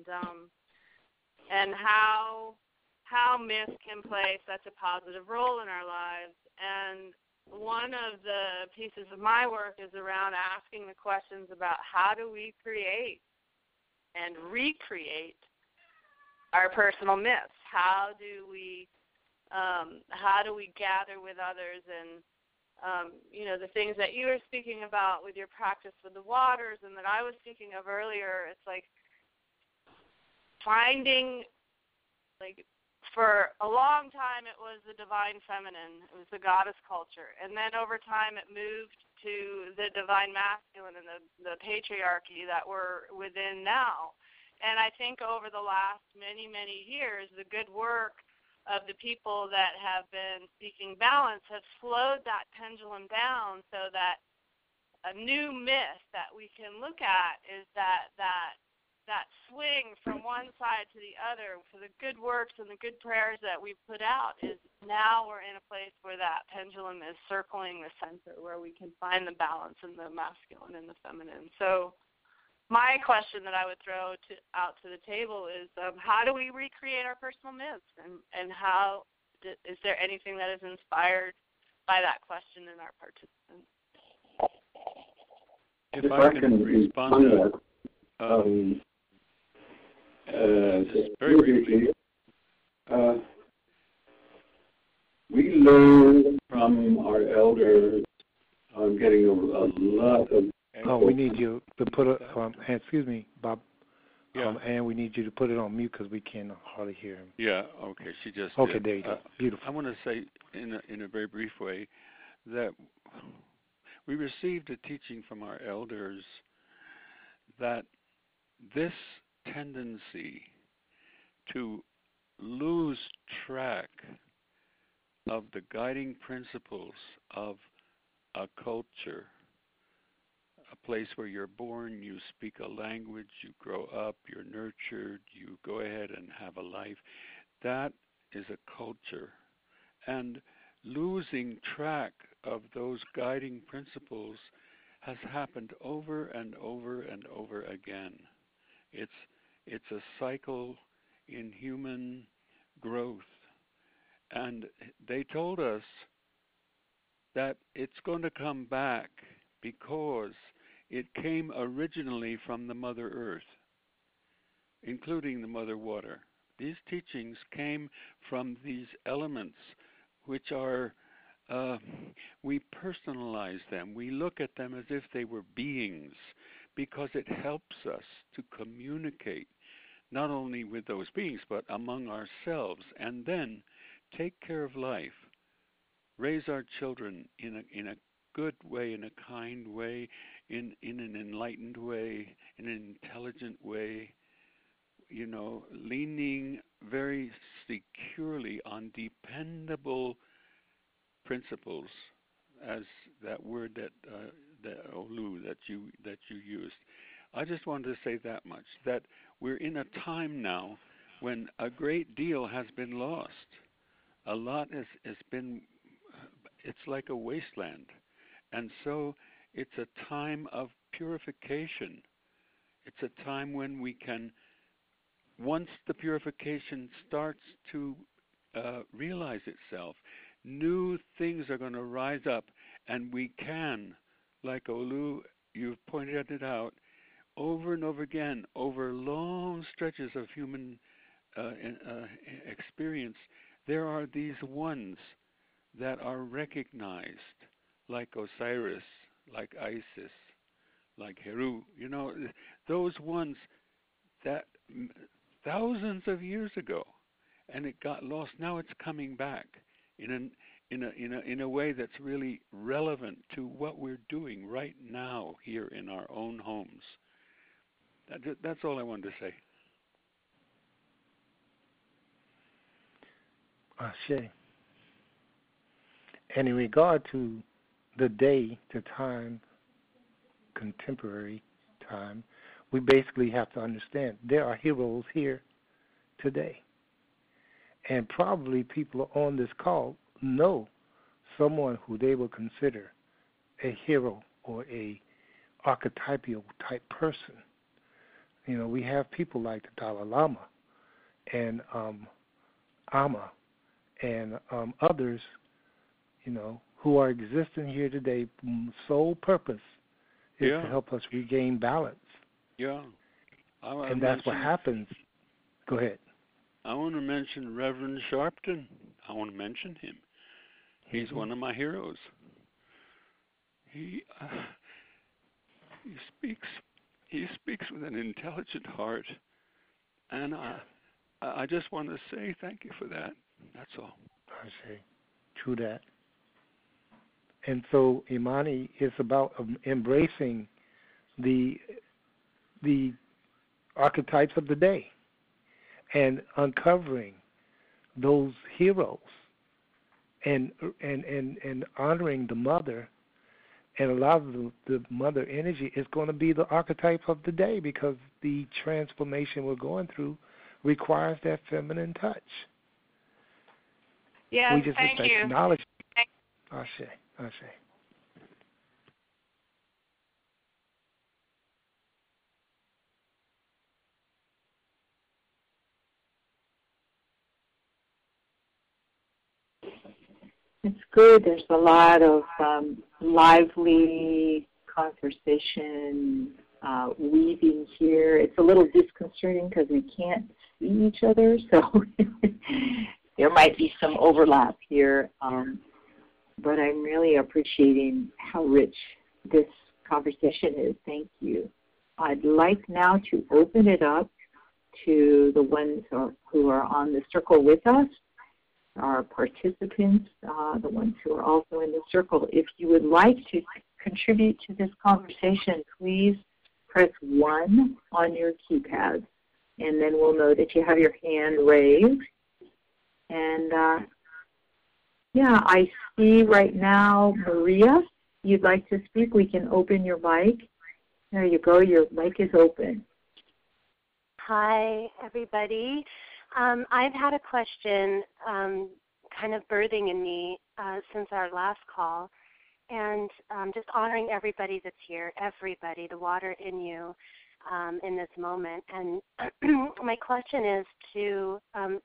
how myth can play such a positive role in our lives. And one of the pieces of my work is around asking the questions about how do we create and recreate our personal myths? How do we gather with others? And the things that you were speaking about with your practice with the waters, and that I was speaking of earlier, it's like finding, like, for a long time it was the divine feminine, it was the goddess culture, and then over time it moved to the divine masculine and the patriarchy that we're within now. And I think over the last many, many years, the good work of the people that have been seeking balance have slowed that pendulum down, so that a new myth that we can look at is that swing from one side to the other for the good works and the good prayers that we've put out is now we're in a place where that pendulum is circling the center, where we can find the balance in the masculine and the feminine. So my question that I would throw out to the table is, how do we recreate our personal myths, and how is there anything that is inspired by that question in our participants? If I can respond to that, very briefly, we learn from our elders on getting a lot of. We need you to put it. Excuse me, Bob. Yeah. And we need you to put it on mute because we can hardly hear him. Yeah. Okay. She just. Okay. Did. There you go. Beautiful. I want to say in a very brief way that we received a teaching from our elders that this tendency to lose track of the guiding principles of a culture, a place where you're born, you speak a language, you grow up, you're nurtured, you go ahead and have a life, that is a culture. And losing track of those guiding principles has happened over and over and over again. It's a cycle in human growth. And they told us that it's going to come back because it came originally from the Mother Earth, including the Mother Water. These teachings came from these elements which are we personalize them. We look at them as if they were beings because it helps us to communicate not only with those beings but among ourselves, and then take care of life, raise our children in a good way, in a kind way, in an enlightened way, in an intelligent way, leaning very securely on dependable principles, as that word that Olu that you used. I just wanted to say that much, that we're in a time now when a great deal has been lost. A lot has been, it's like a wasteland. And so it's a time of purification. It's a time when we can, once the purification starts to realize itself, new things are going to rise up, and we can, like Olu, you've pointed it out, over and over again, over long stretches of human experience, there are these ones that are recognized, like Osiris, like Isis, like Heru, those ones that thousands of years ago, and it got lost. Now it's coming back in a way that's really relevant to what we're doing right now here in our own homes. That's all I wanted to say. Ashe. And in regard to the day, the time, contemporary time, we basically have to understand there are heroes here today. And probably people on this call know someone who they will consider a hero or a archetypal type person. We have people like the Dalai Lama and Amma and others, who are existing here today. Sole purpose is to help us regain balance. Yeah. And that's what happens. Go ahead. I want to mention Reverend Sharpton. I want to mention him. He's one of my heroes. He speaks with an intelligent heart, and I just want to say thank you for that. That's all. I say, true that. And so Imani is about embracing the archetypes of the day and uncovering those heroes and honoring the mother. And a lot of the mother energy is going to be the archetype of the day, because the transformation we're going through requires that feminine touch. Yes, we just thank you. Acknowledge. Ashe. It's good. There's a lot of lively conversation weaving here. It's a little disconcerting because we can't see each other, so there might be some overlap here. But I'm really appreciating how rich this conversation is. Thank you. I'd like now to open it up to the ones who are on the circle with us, our participants, the ones who are also in the circle. If you would like to contribute to this conversation, please press 1 on your keypad, and then we'll know that you have your hand raised. And I see right now, Maria, you'd like to speak. We can open your mic. There you go. Your mic is open. Hi, everybody. I've had a question kind of birthing in me since our last call, and just honoring everybody that's here, everybody, the water in you in this moment. And my question is to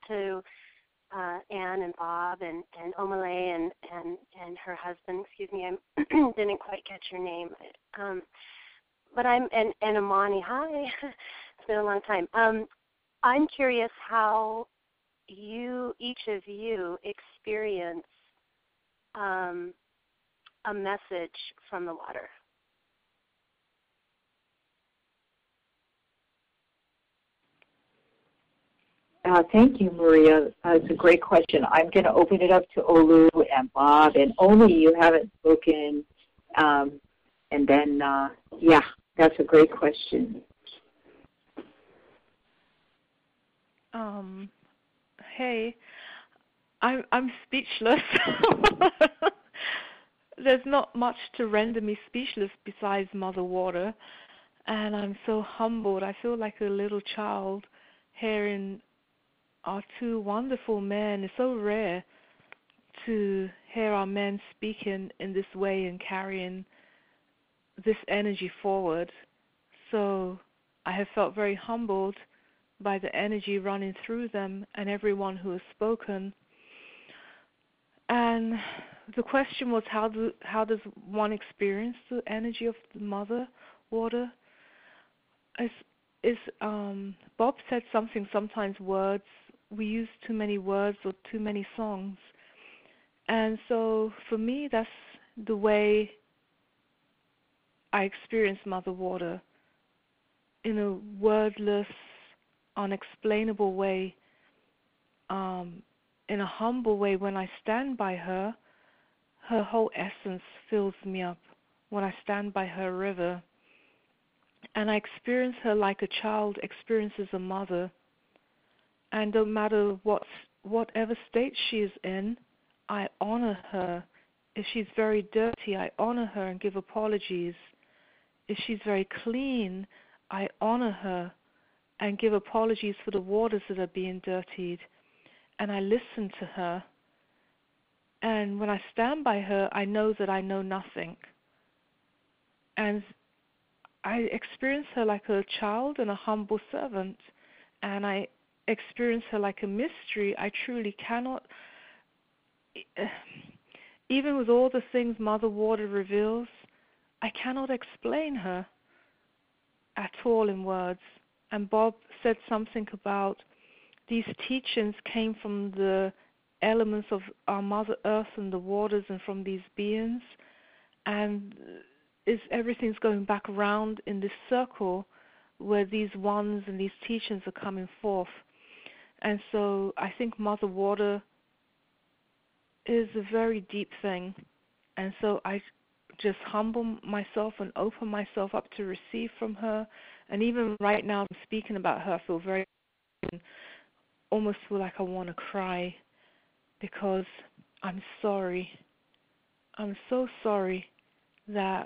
Anne and Bob and Omale and her husband. Excuse me, I didn't quite catch your name. But and Imani. Hi, it's been a long time. I'm curious how each of you experience a message from the water. Thank you, Maria. It's a great question. I'm going to open it up to Olu and Bob, and only you haven't spoken. And then, that's a great question. Hey, I'm speechless. There's not much to render me speechless besides Mother Water, and I'm so humbled. I feel like a little child hearing our two wonderful men. It's so rare to hear our men speaking in this way and carrying this energy forward. So I have felt very humbled by the energy running through them and everyone who has spoken. And the question was, how does one experience the energy of the Mother Water? Bob said something, sometimes words, we use too many words or too many songs. And so for me, that's the way I experience Mother Water, in a wordless, unexplainable way, in a humble way. When I stand by her, her whole essence fills me up. When I stand by her river, and I experience her like a child experiences a mother. And no matter whatever state she is in, I honor her. If she's very dirty, I honor her and give apologies. If she's very clean, I honor her and give apologies for the waters that are being dirtied. And I listen to her. And when I stand by her, I know that I know nothing. And I experience her like a child and a humble servant. And I experience her like a mystery. I truly cannot, even with all the things Mother Water reveals, I cannot explain her at all in words. And Bob said something about these teachings came from the elements of our Mother Earth and the waters and from these beings. And everything's going back around in this circle where these ones and these teachings are coming forth. And so I think Mother Water is a very deep thing. And so I just humble myself and open myself up to receive from her. And even right now, I'm speaking about her, I feel very, almost feel like I want to cry, because I'm sorry. I'm so sorry that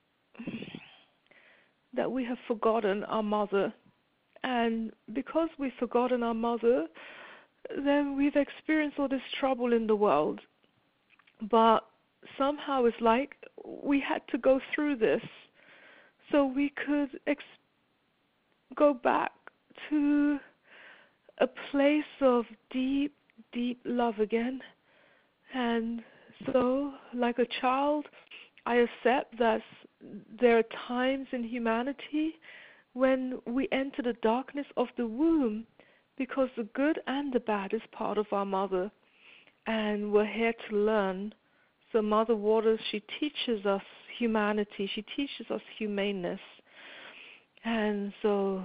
we have forgotten our mother. And because we've forgotten our mother, then we've experienced all this trouble in the world. But somehow it's like we had to go through this so we could go back to a place of deep, deep love again. And so, like a child, I accept that there are times in humanity when we enter the darkness of the womb, because the good and the bad is part of our mother, and we're here to learn. So Mother Water, she teaches us humanity, she teaches us humaneness. And so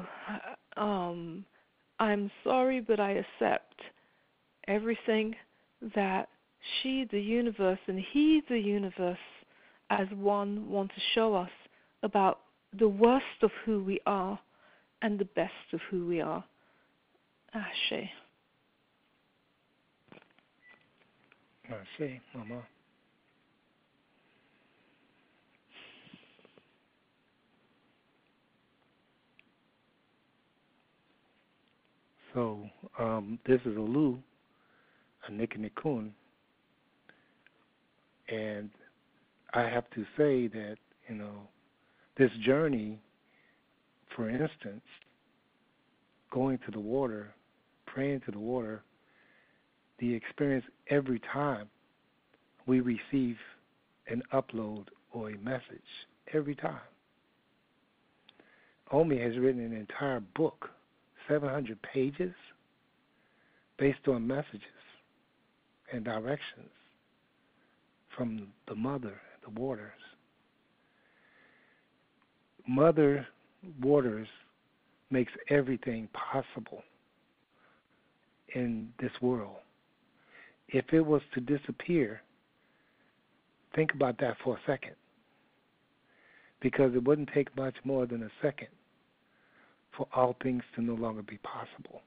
I'm sorry, but I accept everything that she, the universe, and he, the universe, as one, want to show us about the worst of who we are and the best of who we are. Ashe. Ashe, Mama. So this is Olu, Anikinikun, and I have to say that, this journey, for instance, going to the water, praying to the water, the experience every time we receive an upload or a message, every time. Omi has written an entire book, 700 pages, based on messages and directions from the mother, the waters. Mother waters makes everything possible in this world. If it was to disappear, think about that for a second, because it wouldn't take much more than a second for all things to no longer be possible.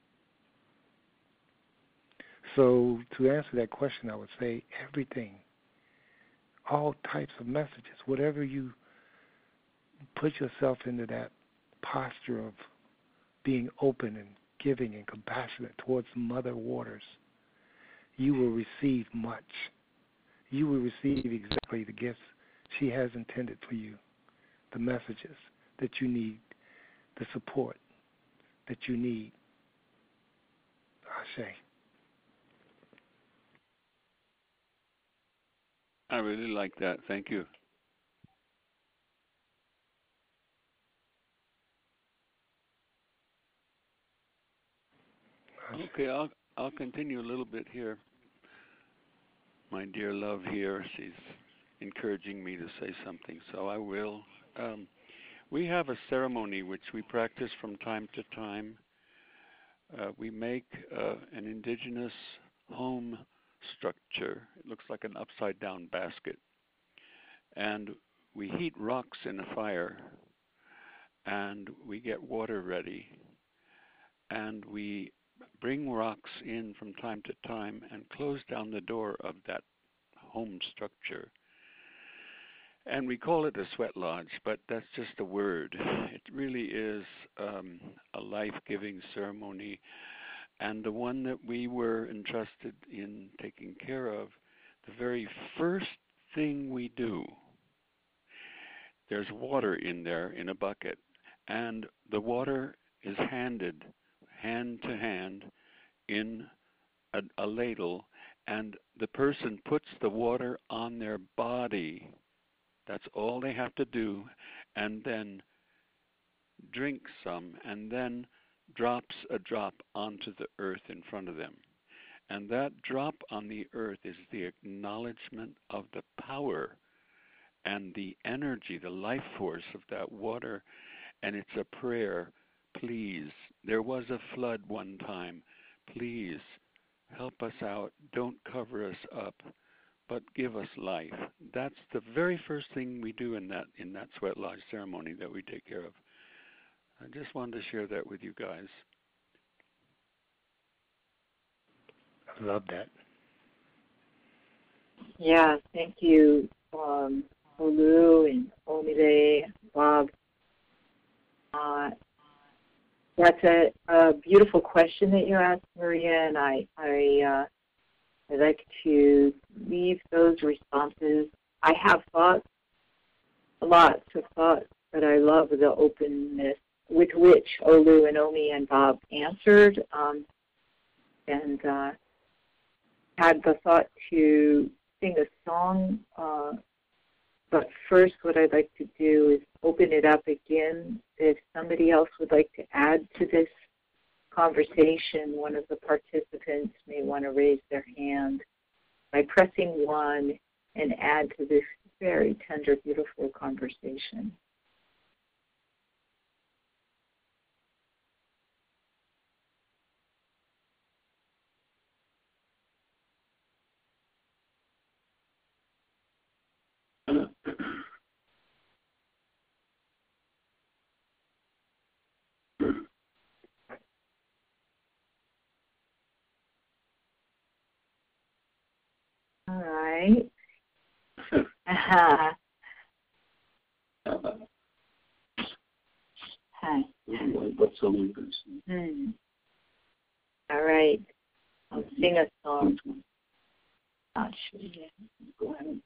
So to answer that question, I would say everything, all types of messages, whatever you put yourself into that posture of being open and giving and compassionate towards Mother Waters, you will receive much. You will receive exactly the gifts she has intended for you, the messages that you need, the support that you need. Ashe. I really like that. Thank you. Okay, I'll continue a little bit here. My dear love here, she's encouraging me to say something, so I will. We have a ceremony which we practice from time to time. We make an indigenous home structure. It looks like an upside-down basket. And we heat rocks in a fire, and we get water ready. And we bring rocks in from time to time and close down the door of that home structure. And we call it a sweat lodge, but that's just a word. It really is a life-giving ceremony, and the one that we were entrusted in taking care of. The very first thing we do, there's water in there in a bucket, and the water is handed hand to hand in a ladle, and the person puts the water on their body. That's all they have to do, and then drinks some, and then drops a drop onto the earth in front of them. And that drop on the earth is the acknowledgement of the power and the energy, the life force of that water, and it's a prayer. Please, there was a flood one time. Please help us out. Don't cover us up, but give us life. That's the very first thing we do in that sweat lodge ceremony that we take care of. I just wanted to share that with you guys. I love that. Yeah, thank you, Olu and Omile, Bob. That's a beautiful question that you asked, Maria, and I'd like to leave those responses. I have thoughts, lots of thoughts, but I love the openness with which Olu and Omi and Bob answered, and had the thought to sing a song. But first, what I'd like to do is open it up again. If somebody else would like to add to this conversation, one of the participants may want to raise their hand by pressing 1 and add to this very tender, beautiful conversation. All right. Hi. What's someone going to say? All right. I'll sing a song. Not sure yet. Go ahead.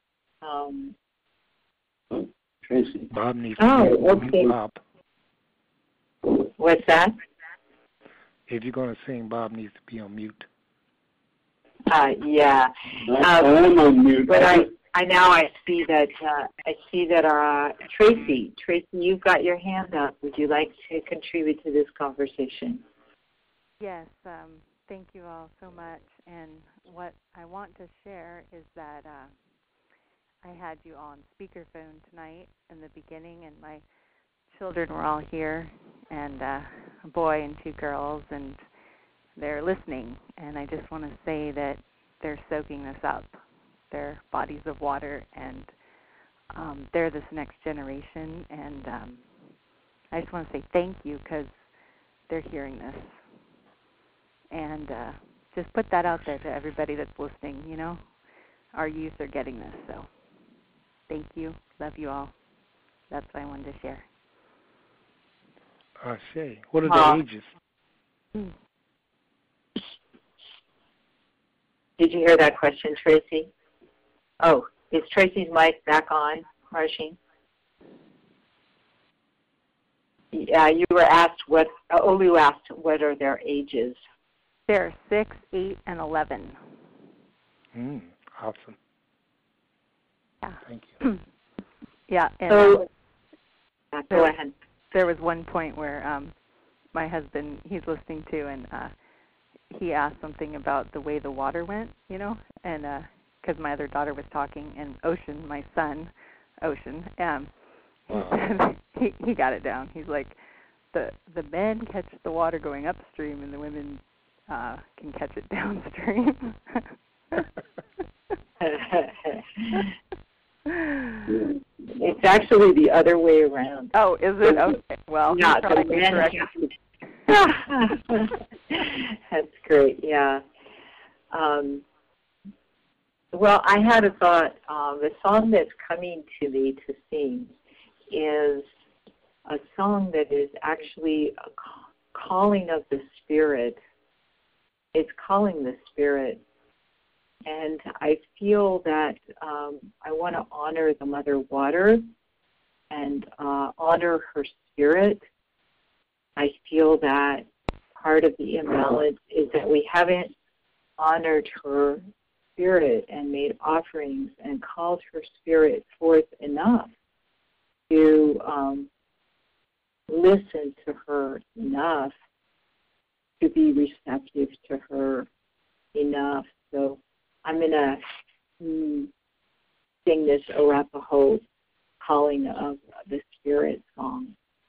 Tracy. Bob needs to mute Bob. What's that? If you're going to sing, Bob needs to be on mute. Yeah. I'm on mute. But I see that Tracy, you've got your hand up. Would you like to contribute to this conversation? Yes. Thank you all so much. And what I want to share is that I had you on speakerphone tonight in the beginning, and my children were all here, and a boy and 2 girls, and they're listening. And I just want to say that they're soaking this up. They're bodies of water, and they're this next generation. And I just want to say thank you because they're hearing this. And just put that out there to everybody that's listening, you know. Our youth are getting this, so thank you. Love you all. That's what I wanted to share. Ashe. What are the ages? Did you hear that question, Tracy? Oh, is Tracy's mic back on, Marsheen? Yeah, you were asked what, Olu asked what are their ages. They're 6, 8, and 11. Awesome. Yeah. Thank you. Yeah. And so, go ahead. There was one point where my husband, he's listening too, and he asked something about the way the water went, you know, and because my other daughter was talking, and Ocean, my son, Ocean, he got it down. He's like, the men catch the water going upstream, and the women can catch it downstream. It's actually the other way around. Oh, is it? Okay. Well, yeah, the men. That's great. Yeah. Well, I had a thought. The song that's coming to me to sing is a song that is actually a calling of the Spirit. It's calling the Spirit. And I feel that I want to honor the Mother Water and honor her spirit. I feel that part of the imbalance is that we haven't honored her spirit and made offerings and called her spirit forth enough to listen to her enough, to be receptive to her enough. So I'm going to sing this Arapaho calling of the Spirit song.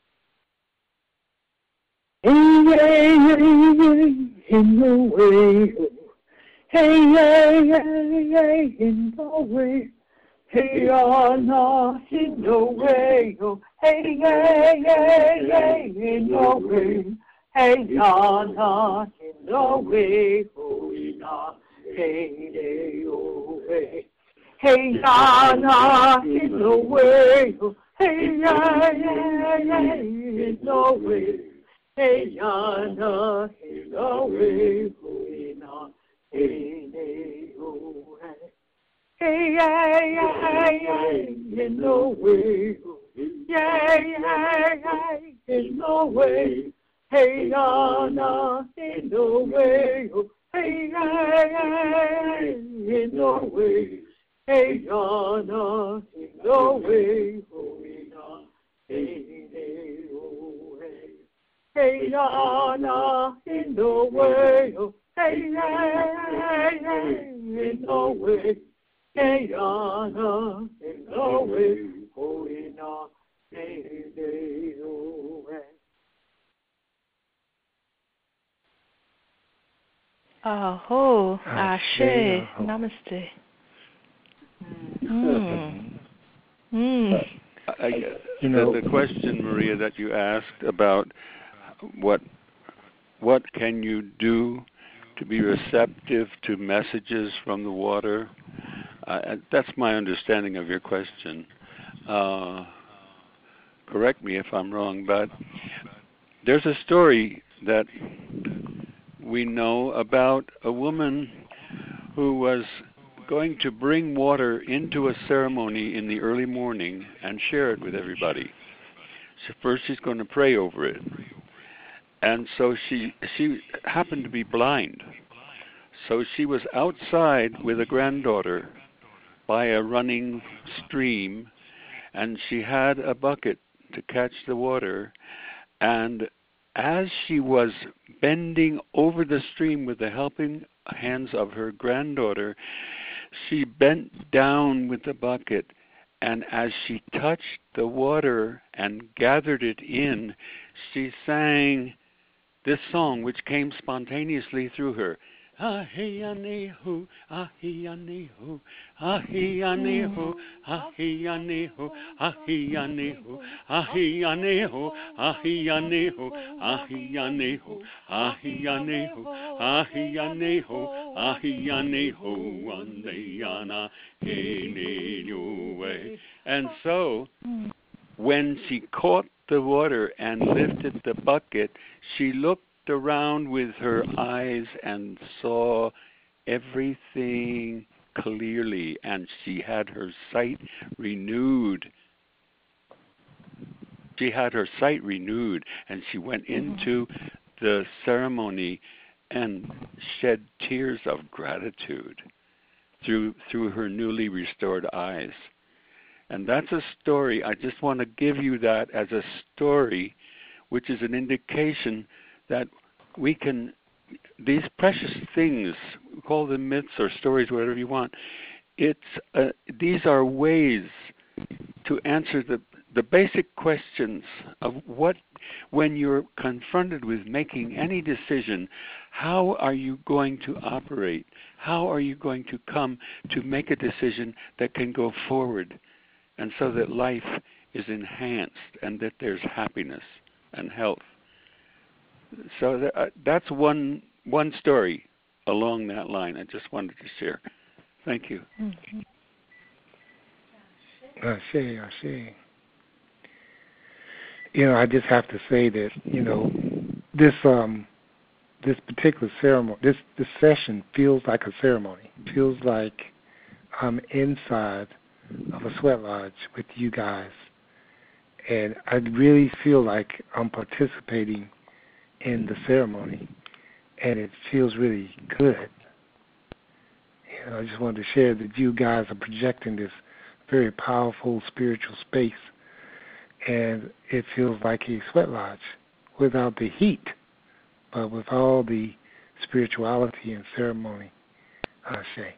Hey, hey, hey, in the way. Hey, hey, hey, hey, in the way. Hey, Anna, in the way. Hey, hey, hey, hey, in the way. Hey, Anna, in the way. Hey, hey, oh, hey. Hey, Anna, in the way. Hey, hey, hey, hey, in the way. Hey, Anna, in the way. Hey, hey, oh, hey. Hey, hey, hey, hey, in the way. Hey, hey, hey, in the way. Hey, Anna, in the way. Hey, hey, hey, in the way. Hey, Anna, in the way. Hey, hey, oh, hey. Hey, Anna, in the way. Hey, hey, hey, in the way. Hey, Anna, in the way. Oh, hey, hey, oh, hey. Aho, Ashe, Namaste. The question, Maria, that you asked about what can you do to be receptive to messages from the water, that's my understanding of your question. Correct me if I'm wrong, but there's a story that we know about a woman who was going to bring water into a ceremony in the early morning and share it with everybody. So first she's going to pray over it. And so she happened to be blind. So she was outside with a granddaughter by a running stream, and she had a bucket to catch the water. And as she was bending over the stream with the helping hands of her granddaughter, She bent down with the bucket, and as she touched the water and gathered it in, she sang this song which came spontaneously through her. Ahi-ya-ni-hu, ahi-ya-ni-hu, ahi-ya-ni-hu, ahi-ya-ni-hu, ahi-ya-ni-hu, ahi-ya-ni-hu, ahi-ya-ni-hu, ahi-ya-ni-hu, ahi-ya-ni-hu, ahi-ya-ni-hu, ahi-ya-ni-hu, ande-yana, he-ni-yu-we. And so, when she caught the water and lifted the bucket, she looked around with her eyes and saw everything clearly, and she had her sight renewed. She had her sight renewed, and she went into the ceremony and shed tears of gratitude through her newly restored eyes. And that's a story. I just want to give you that as a story, which is an indication that we can, these precious things, call them myths or stories, whatever you want, these are ways to answer the basic questions of what, when you're confronted with making any decision, how are you going to operate? How are you going to come to make a decision that can go forward, and so that life is enhanced and that there's happiness and health? So that's one story along that line I just wanted to share. Thank you. Ashe, Ashe. I just have to say that, this particular ceremony, this session feels like a ceremony. It feels like I'm inside of a sweat lodge with you guys. And I really feel like I'm participating in the ceremony, and it feels really good. I just wanted to share that you guys are projecting this very powerful spiritual space, and it feels like a sweat lodge without the heat, but with all the spirituality and ceremony. Ashe.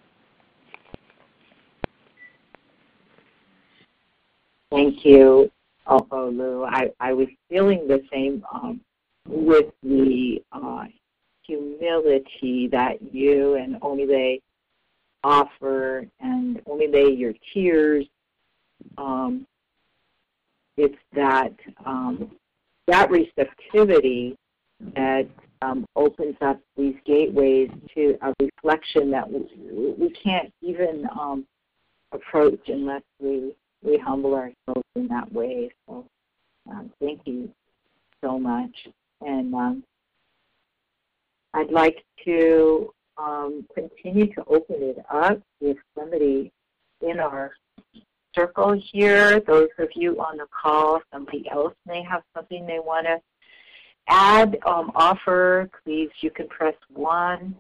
Thank you, Olu. I was feeling the same with the humility that you and Omile offer, and Omile, your tears. It's that receptivity that opens up these gateways to a reflection that we can't even approach unless we humble ourselves in that way. So thank you so much. And I'd like to continue to open it up if somebody in our circle here, those of you on the call, somebody else may have something they want to add, offer, please, you can press 1.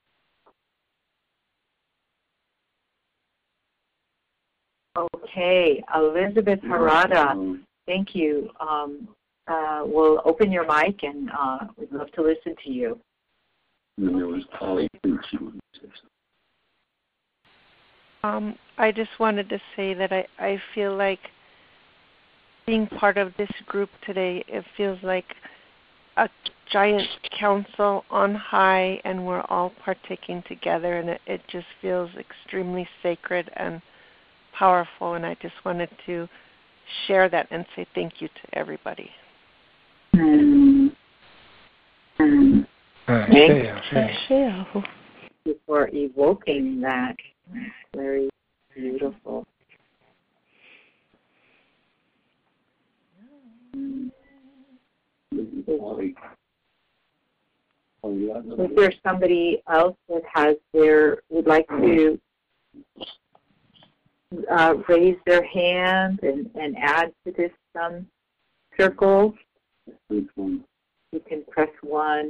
Okay, Elizabeth Harada, thank you. We'll open your mic, and we'd love to listen to you. And then there was Polly. I just wanted to say that I feel like being part of this group today, it feels like a giant council on high, and we're all partaking together, and it just feels extremely sacred and powerful, and I just wanted to share that and say thank you to everybody. Thank you for evoking that. Very beautiful. Is there somebody else that would like to raise their hand and add to this circle? You can press 1.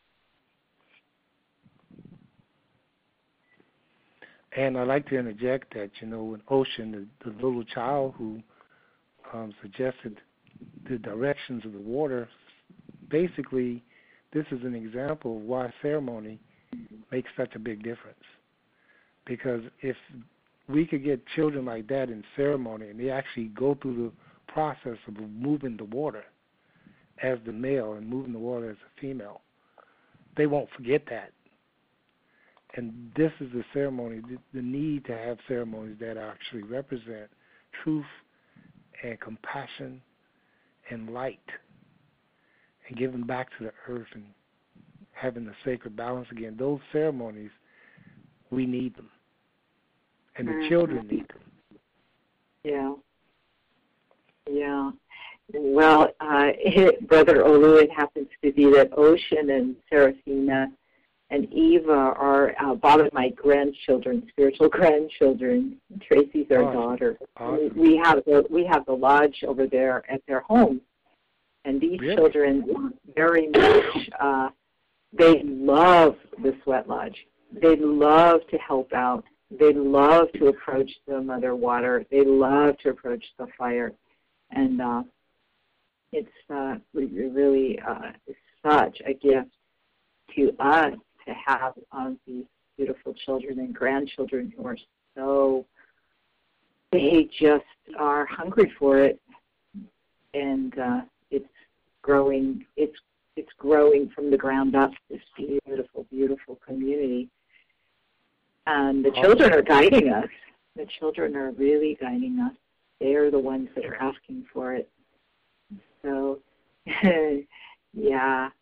And I'd like to interject that, with Ocean, the little child who suggested the directions of the water, basically this is an example of why ceremony makes such a big difference. Because if we could get children like that in ceremony and they actually go through the process of moving the water as the male and moving the water as the female, they won't forget that. And this is the ceremony, the need to have ceremonies that actually represent truth and compassion and light and giving back to the earth and having the sacred balance again. Those ceremonies, we need them. And the children need them. Yeah. Yeah. Well, Brother Olu, it happens to be that Ocean and Serafina and Eva are Bob and my grandchildren, spiritual grandchildren. Tracy's our daughter. Awesome. We have the lodge over there at their home, and these children very much they love the Sweat Lodge. They love to help out. They love to approach the Mother Water. They love to approach the fire, and it's really such a gift to us to have these beautiful children and grandchildren who are they just are hungry for it, and it's growing. It's growing from the ground up. This beautiful, beautiful community, and the children are guiding us. The children are really guiding us. They are the ones that are asking for it. So, yeah.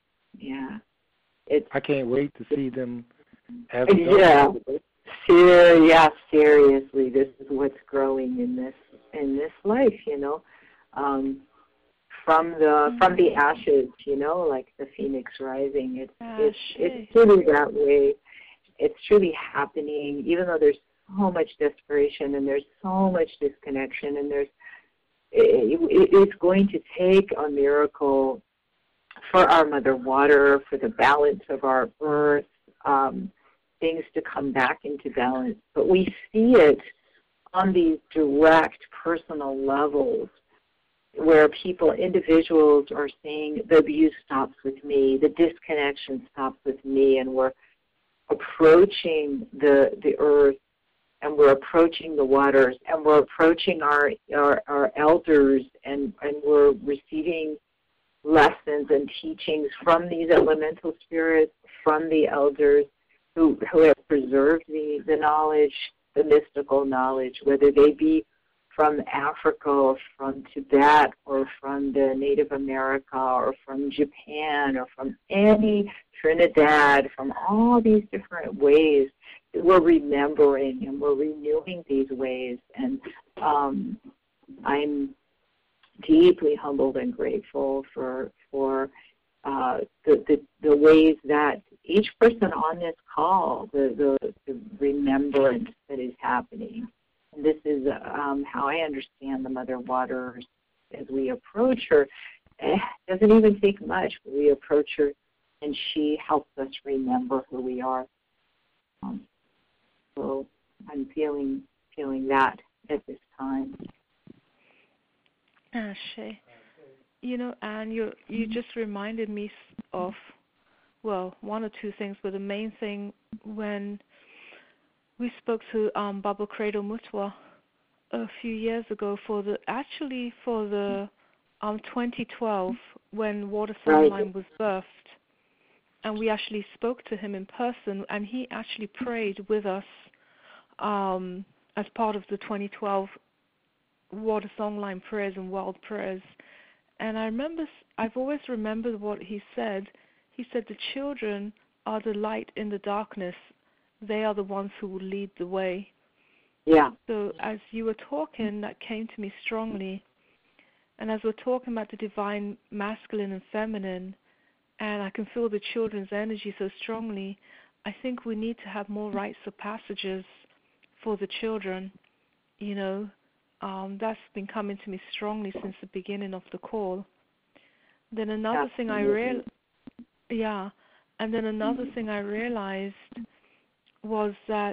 I can't wait to see them as seriously, this is what's growing in this life, from the ashes, like the phoenix rising. It's truly that way. It's truly happening, even though there's so much desperation and there's so much disconnection, and it's going to take a miracle for our Mother Water, for the balance of our earth, things to come back into balance. But we see it on these direct personal levels where individuals are saying the abuse stops with me, the disconnection stops with me, and we're approaching the earth, and we're approaching the waters, and we're approaching our elders, and we're receiving lessons and teachings from these elemental spirits, from the elders who have preserved the knowledge, the mystical knowledge, whether they be from Africa or from Tibet or from the Native America or from Japan or from any Trinidad, from all these different ways. We're remembering and we're renewing these ways, and I'm deeply humbled and grateful for the ways that each person on this call, the remembrance that is happening. And this is how I understand the Mother Water as we approach her. It doesn't even take much. We approach her, and she helps us remember who we are. So I'm feeling that at this time. Ashe. Anne, you just reminded me of, one or two things, but the main thing when we spoke to Baba Credo Mutwa a few years ago for the 2012 when Water Songline was birthed, and we actually spoke to him in person, and he actually prayed with us as part of the 2012 Water Songline prayers and world prayers. And I've always remembered what he said. He said the children are the light in the darkness. They are the ones who will lead the way. Yeah. So as you were talking, that came to me strongly. And as we're talking about the divine masculine and feminine, and I can feel the children's energy so strongly, I think we need to have more rites of passages for the children. That's been coming to me strongly since the beginning of the call. Then another thing I realized was that,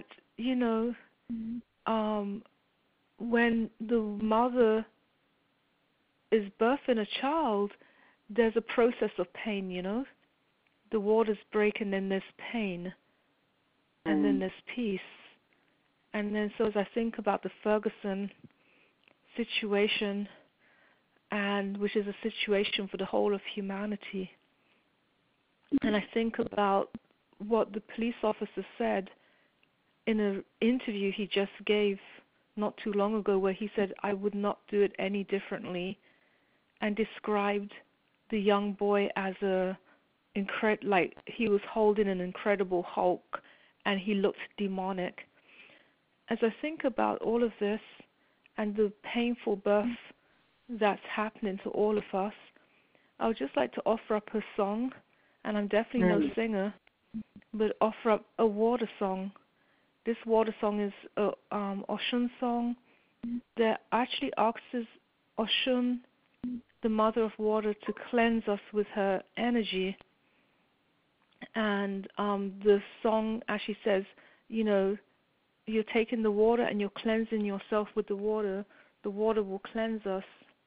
when the mother is birthing a child, there's a process of pain, The water's breaking, then there's pain, and then there's peace. And then so as I think about the Ferguson situation, and which is a situation for the whole of humanity, and I think about what the police officer said in an interview he just gave not too long ago, where he said, I would not do it any differently, and described the young boy as like he was holding an incredible Hulk, and he looked demonic. As I think about all of this and the painful birth that's happening to all of us, I would just like to offer up a song, and I'm definitely no singer, but offer up a water song. This water song is a Oshun song that actually asks Oshun, the mother of water, to cleanse us with her energy. And the song actually says, you know, you're taking the water and you're cleansing yourself with the water will cleanse us.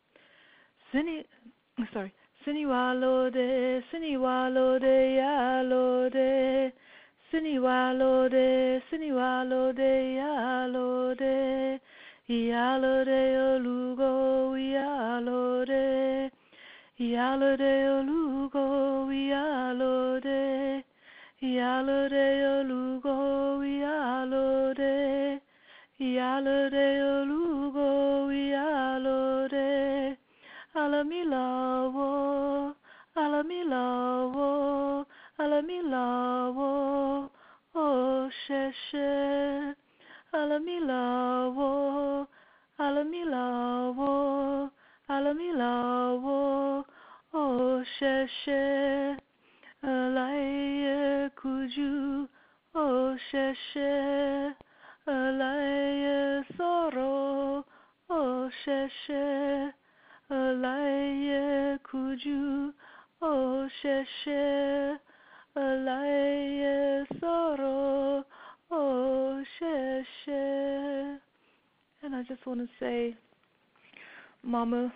Siniwalode, Siniwalode, Yalode, Siniwalode, Siniwalode, Yalode, Yalode Olugo, Yalode, Yalode Olugo, Yalode, Yalode Olugo, Yalode, Yalode Olugo, Yalode, Alamilawo, Alamilawo, Alamilawo, oh Sheshe, Alamilawo, Alamilawo, Alamilawo, oh Sheshe, Alaye Kuju, oh Sheshe, Alaye Soro, oh Sheshe, Alaye Kuju, oh Sheshe, Alaye Soro, oh Sheshe. And I just want to say, Mama,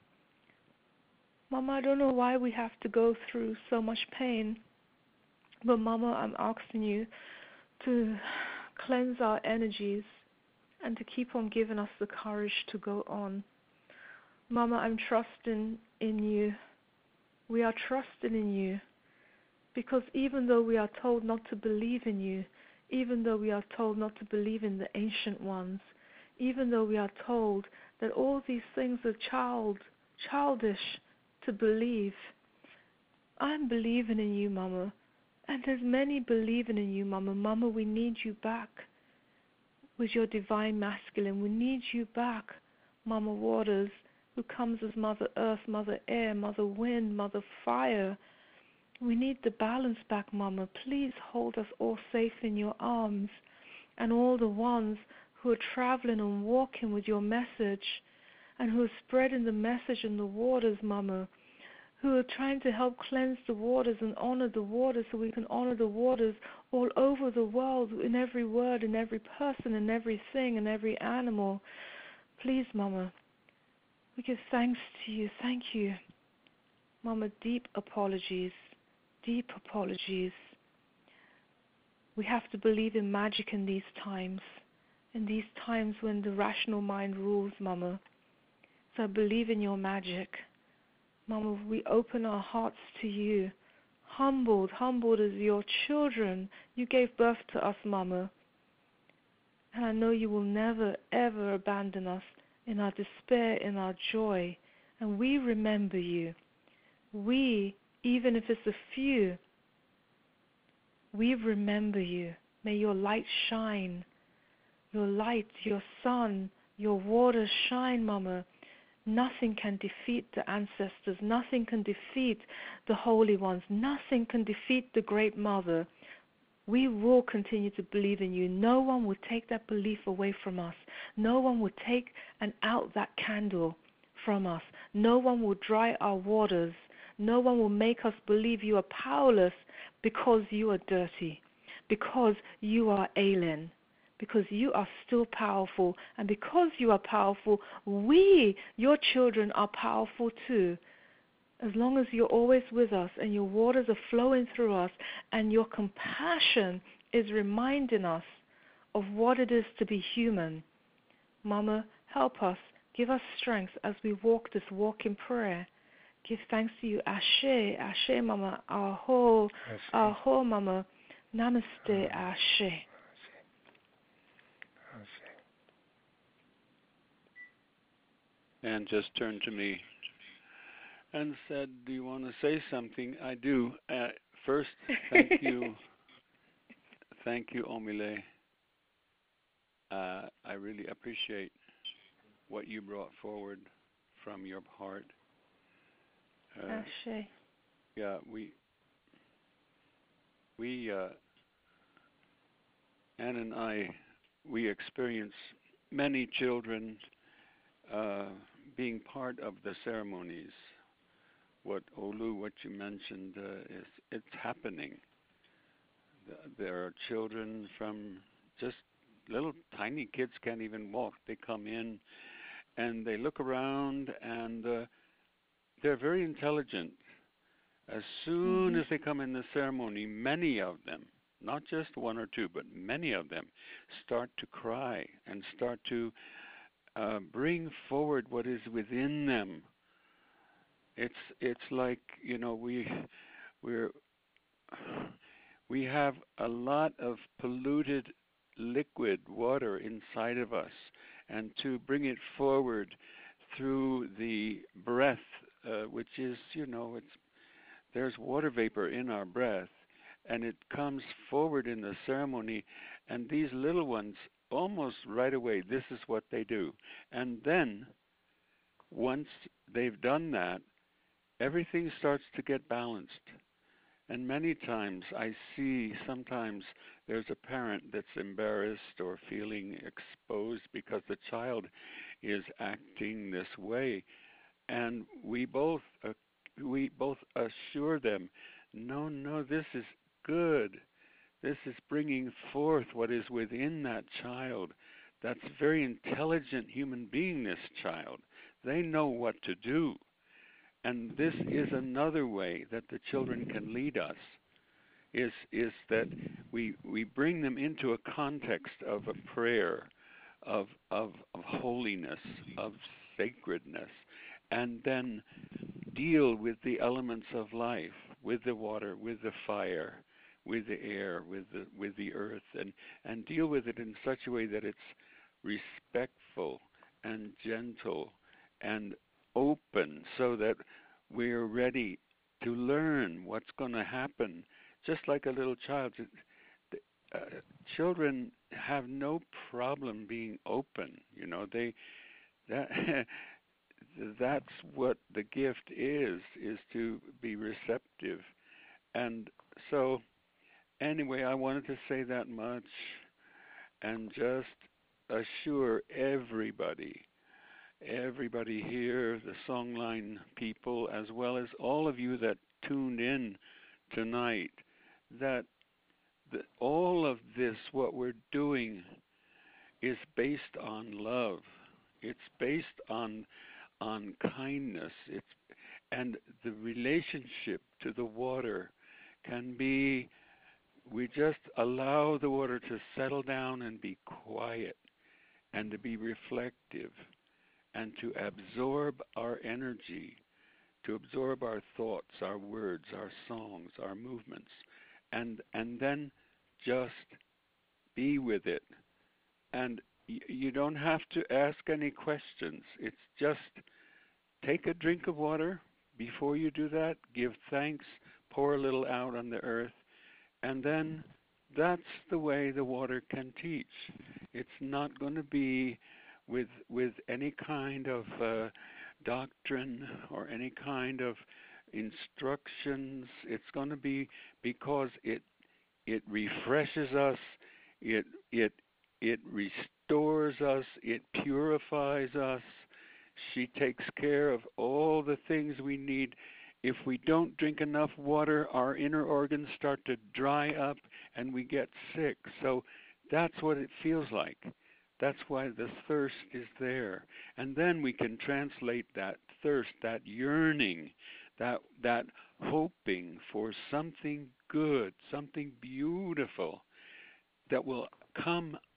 I don't know why we have to go through so much pain, but Mama, I'm asking you to cleanse our energies and to keep on giving us the courage to go on. Mama, I'm trusting in you. We are trusting in you, because even though we are told not to believe in you, even though we are told not to believe in the ancient ones, even though we are told that all these things are childish to believe, I'm believing in you, Mama. And there's many believing in you, Mama. Mama, we need you back with your divine masculine. We need you back, Mama Waters, who comes as Mother Earth, Mother Air, Mother Wind, Mother Fire. We need the balance back, Mama. Please hold us all safe in your arms, and all the ones who are traveling and walking with your message, and who are spreading the message in the waters, Mama, who are trying to help cleanse the waters and honor the waters so we can honor the waters all over the world, in every word, in every person, in everything, in every animal. Please, Mama, we give thanks to you. Thank you. Mama, deep apologies. Deep apologies. We have to believe in magic in these times when the rational mind rules, Mama. So I believe in your magic. Mama, we open our hearts to you, humbled as your children. You gave birth to us, Mama. And I know you will never, ever abandon us in our despair, in our joy. And we remember you. We, even if it's a few, we remember you. May your light shine. Your light, your sun, your waters shine, Mama. Nothing can defeat the ancestors. Nothing can defeat the holy ones. Nothing can defeat the Great Mother. We will continue to believe in you. No one will take that belief away from us. No one will take and out that candle from us. No one will dry our waters. No one will make us believe you are powerless because you are dirty, because you are alien, because you are still powerful. And because you are powerful, we, your children, are powerful too. As long as you're always with us and your waters are flowing through us and your compassion is reminding us of what it is to be human. Mama, help us. Give us strength as we walk this walk in prayer. Give thanks to you. Ashe, Ashe, Mama. Aho, Aho, Mama. Namaste, Ashe. And just turned to me and said, do you want to say something? I do. First, thank you. Thank you, Omile. I really appreciate what you brought forward from your heart. Ashe. Yeah, Ann and I, we experience many children being part of the ceremonies. What Olu, what you mentioned, it's happening. There are children from just little tiny kids can't even walk. They come in and they look around and they're very intelligent. As soon as they come in the ceremony, many of them, not just one or two, but many of them start to cry and start to bring forward what is within them. It's like, you know, we have a lot of polluted liquid water inside of us, and to bring it forward through the breath, which is, you know, there's water vapor in our breath, and it comes forward in the ceremony, and these little ones, almost right away, this is what they do. And then, once they've done that, everything starts to get balanced. And many times I see, sometimes there's a parent that's embarrassed or feeling exposed because the child is acting this way. And we both assure them, no, this is good. This is bringing forth what is within that child. That's a very intelligent human being, this child. They know what to do. And this is another way that the children can lead us, is that we bring them into a context of a prayer, of holiness, of sacredness, and then deal with the elements of life, with the water, with the fire, with the air, with the earth, and deal with it in such a way that it's respectful and gentle and open, so that we're ready to learn what's going to happen. Just like a little child, children have no problem being open. You know, that's what the gift is to be receptive. And so, anyway, I wanted to say that much and just assure everybody here, the Songline people, as well as all of you that tuned in tonight, that all of this, what we're doing, is based on love. It's based on kindness. And the relationship to the water can be, we just allow the water to settle down and be quiet and to be reflective, and to absorb our energy, to absorb our thoughts, our words, our songs, our movements, and then just be with it. And you don't have to ask any questions. It's just take a drink of water. Before you do that, give thanks, pour a little out on the earth, and then that's the way the water can teach. It's not going to be with any kind of doctrine or any kind of instructions. It's going to be because it refreshes us, it restores us, it purifies us. She takes care of all the things we need. If we don't drink enough water, our inner organs start to dry up and we get sick. So that's what it feels like. That's why the thirst is there. And then we can translate that thirst, that yearning, that hoping for something good, something beautiful that will come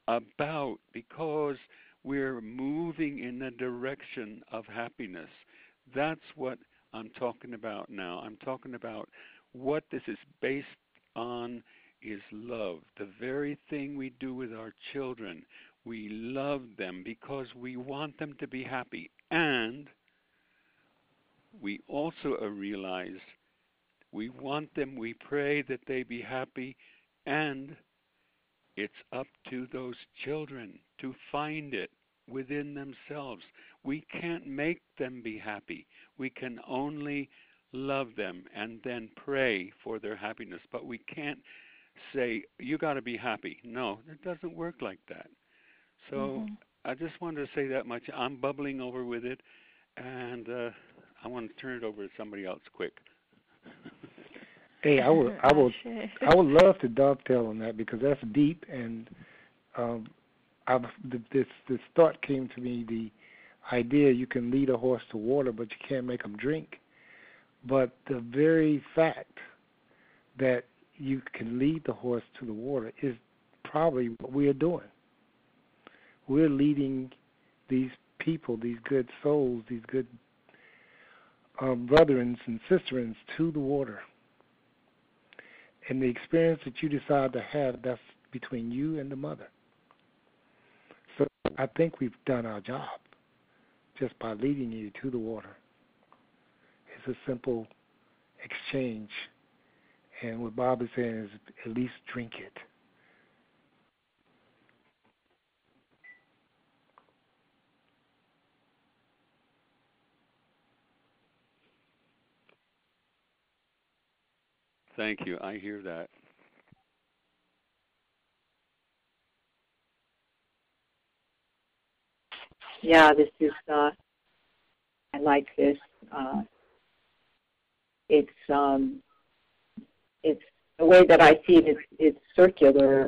about, because we're moving in a direction of happiness. That's what I'm talking about now. I'm talking about what this is based on is love. The very thing we do with our children, we love them because we want them to be happy. And we also realize we want them, we pray that they be happy, and it's up to those children to find it within themselves. We can't make them be happy. We can only love them and then pray for their happiness. But we can't say, you got to be happy. No, it doesn't work like that. So I just wanted to say that much. I'm bubbling over with it, and I want to turn it over to somebody else quick. Hey, I would love to dovetail on that because that's deep, and this thought came to me: the idea you can lead a horse to water, but you can't make him drink. But the very fact that you can lead the horse to the water is probably what we are doing. We're leading these people, these good souls, these good brethrens and sisterins to the water. And the experience that you decide to have, that's between you and the mother. So I think we've done our job just by leading you to the water. It's a simple exchange. And what Bob is saying is at least drink it. Thank you. I hear that. Yeah, this is, I like this. It's the way that I see it, it's circular.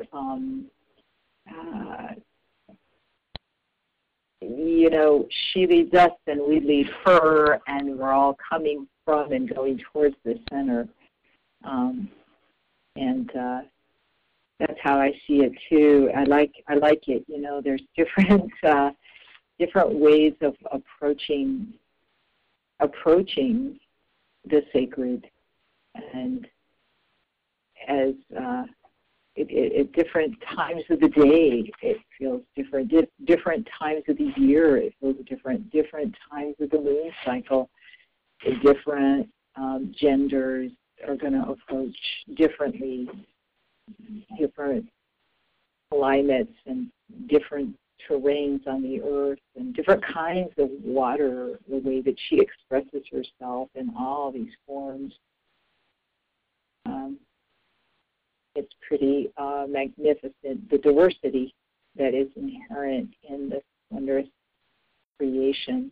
You know, she leads us and we lead her, and we're all coming from and going towards the center. And that's how I see it too. I like it. You know, there's different ways of approaching the sacred, and as at different times of the day, it feels different. Different times of the year, it feels different. Different times of the moon cycle, different genders are going to approach differently, different climates and different terrains on the earth and different kinds of water, the way that she expresses herself in all these forms. It's pretty magnificent, the diversity that is inherent in this wondrous creation.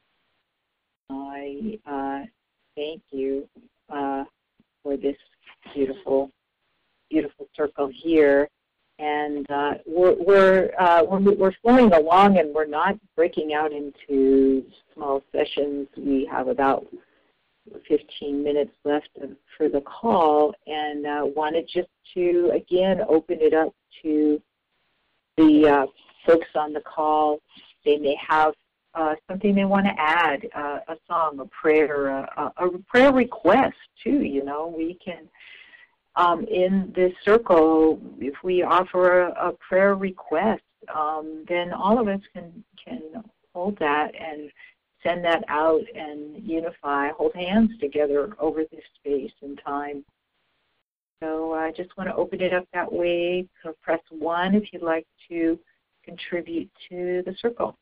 I thank you for this beautiful circle here, and we're flowing along, and we're not breaking out into small sessions. We have about 15 minutes left for the call, and wanted just to again open it up to the folks on the call. They may have something they want to add, a song, a prayer, a prayer request too. You know, we can, in this circle, if we offer a prayer request, then all of us can hold that and send that out and unify, hold hands together over this space and time. So I just want to open it up that way. So press 1 if you'd like to contribute to the circle.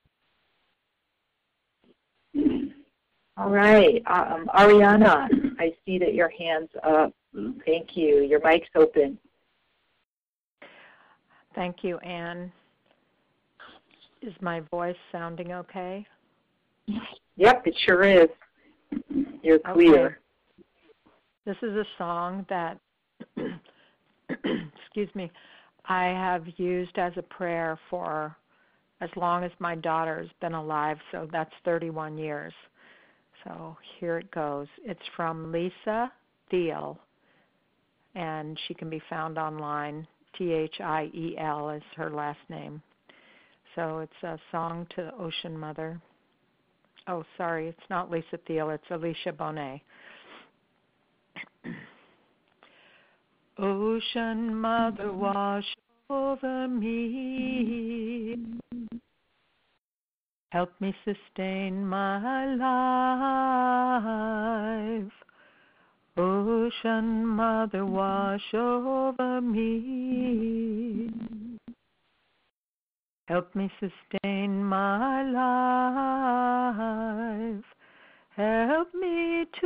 All right, Ariana, I see that your hand's up. Thank you. Your mic's open. Thank you, Anne. Is my voice sounding okay? Yep, it sure is. You're clear. Okay. This is a song that, excuse me, I have used as a prayer for as long as my daughter's been alive, so that's 31 years. So here it goes. It's from Lisa Thiel, and she can be found online Thiel is her last name. So it's a song to the Ocean Mother. Oh, sorry, it's not Lisa Thiel, it's Alicia Bonet. Ocean Mother, wash over me. Help me sustain my life. Ocean Mother, wash over me. Help me sustain my life. Help me to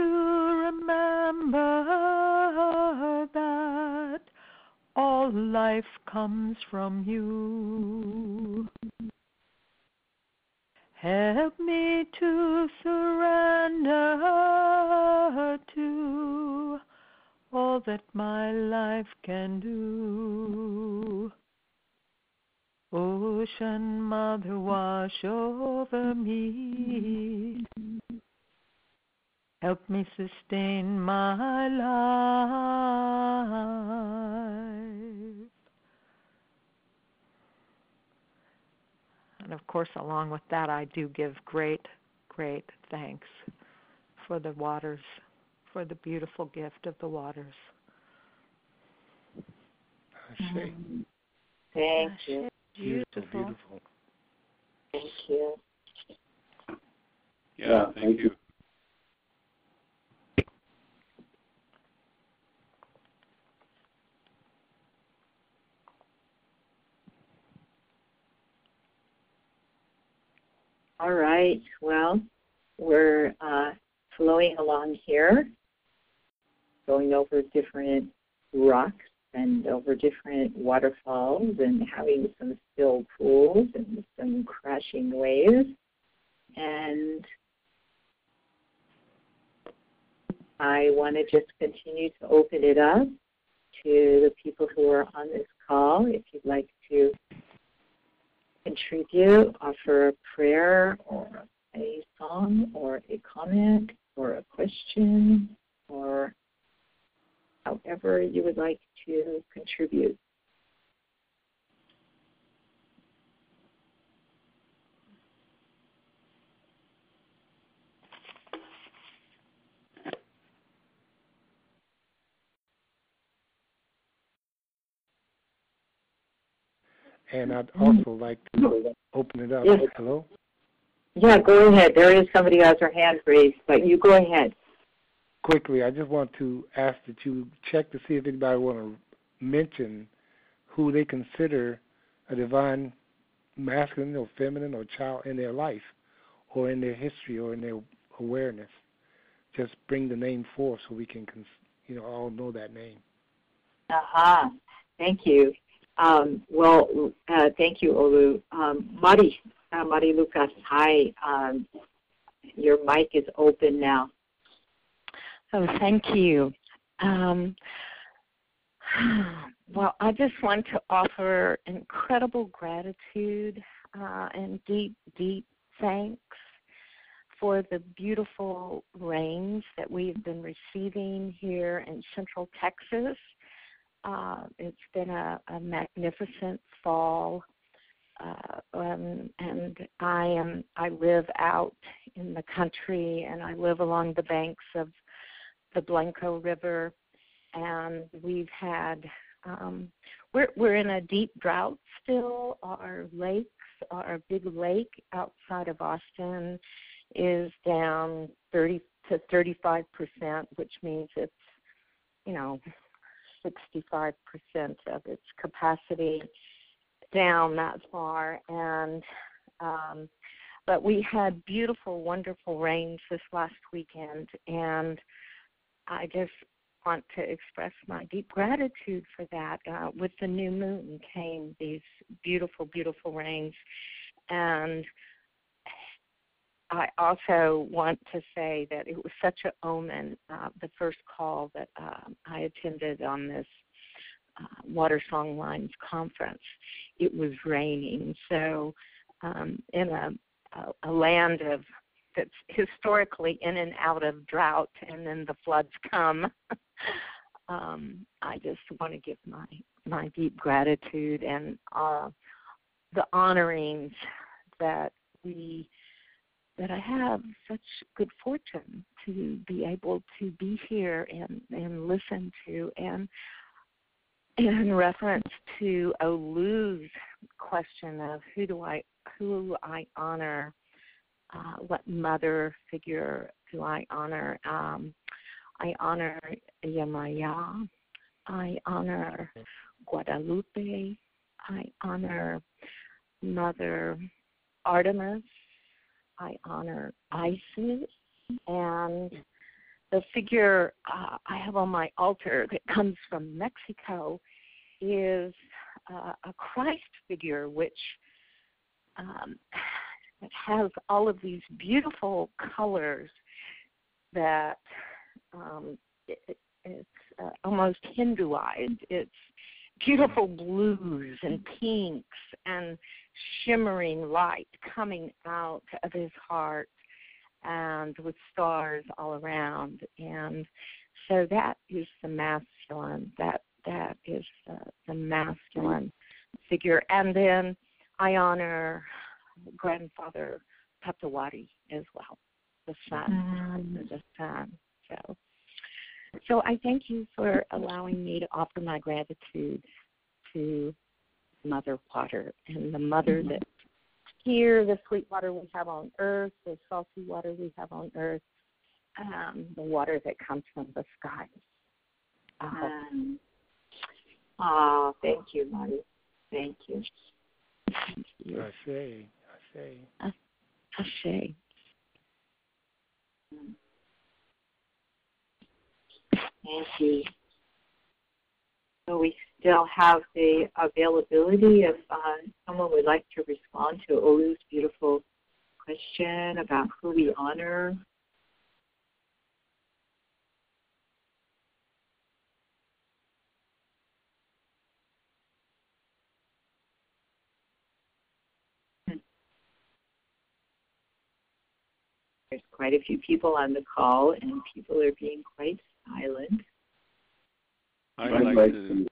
remember that all life comes from you. Help me to surrender to all that my life can do. Ocean Mother, wash over me. Help me sustain my life. And of course, along with that, I do give great, great thanks for the waters, for the beautiful gift of the waters. Thank you. Beautiful. Thank you. Yeah, thank you. All right. Well, we're flowing along here, going over different rocks and over different waterfalls and having some still pools and some crashing waves. And I want to just continue to open it up to the people who are on this call. If you'd like to contribute, offer a prayer or a song or a comment or a question or however you would like to contribute. And I'd also like to open it up. Yes. Hello? Yeah, go ahead. There is somebody who has their hand raised, but you go ahead. Quickly, I just want to ask that you check to see if anybody want to mention who they consider a divine masculine or feminine or child in their life or in their history or in their awareness. Just bring the name forth so we can, all know that name. Aha. Thank you. Thank you, Olu. Mari Lucas, hi. Your mic is open now. Oh, thank you. Well, I just want to offer incredible gratitude and deep, deep thanks for the beautiful rains that we've been receiving here in Central Texas. It's been a magnificent fall, and I live out in the country, and I live along the banks of the Blanco River, and we've had we're in a deep drought still. Our big lake outside of Austin is down 30 to 35%, which means it's 65% of its capacity down that far, and but we had beautiful, wonderful rains this last weekend, and I just want to express my deep gratitude for that. With the new moon came these beautiful, beautiful rains, and I also want to say that it was such an omen, the first call that I attended on this Water Song Lines conference. It was raining, so in a land that's historically in and out of drought, and then the floods come. I just want to give my deep gratitude and the honorings that I have such good fortune to be able to be here and listen to. And in reference to Olu's question of who I honor, what mother figure do I honor? I honor Yamaya. I honor Guadalupe. I honor Mother Artemis. I honor Isis. And the figure I have on my altar that comes from Mexico is a Christ figure, which it has all of these beautiful colors that it's almost Hinduized. It's beautiful blues and pinks and shimmering light coming out of his heart, and with stars all around. And so that is the masculine. That is the masculine figure. And then I honor Grandfather Patawari as well, the sun. The sun. So I thank you for allowing me to offer my gratitude to Mother Water and the mother that here, the sweet water we have on earth, the salty water we have on earth, the water that comes from the skies. Thank you, Marty. Thank you. Ashe. Ashe. Thank you. So we still have the availability if someone would like to respond to Olu's beautiful question about who we honor. There's quite a few people on the call, and people are being quite silent. I'd like to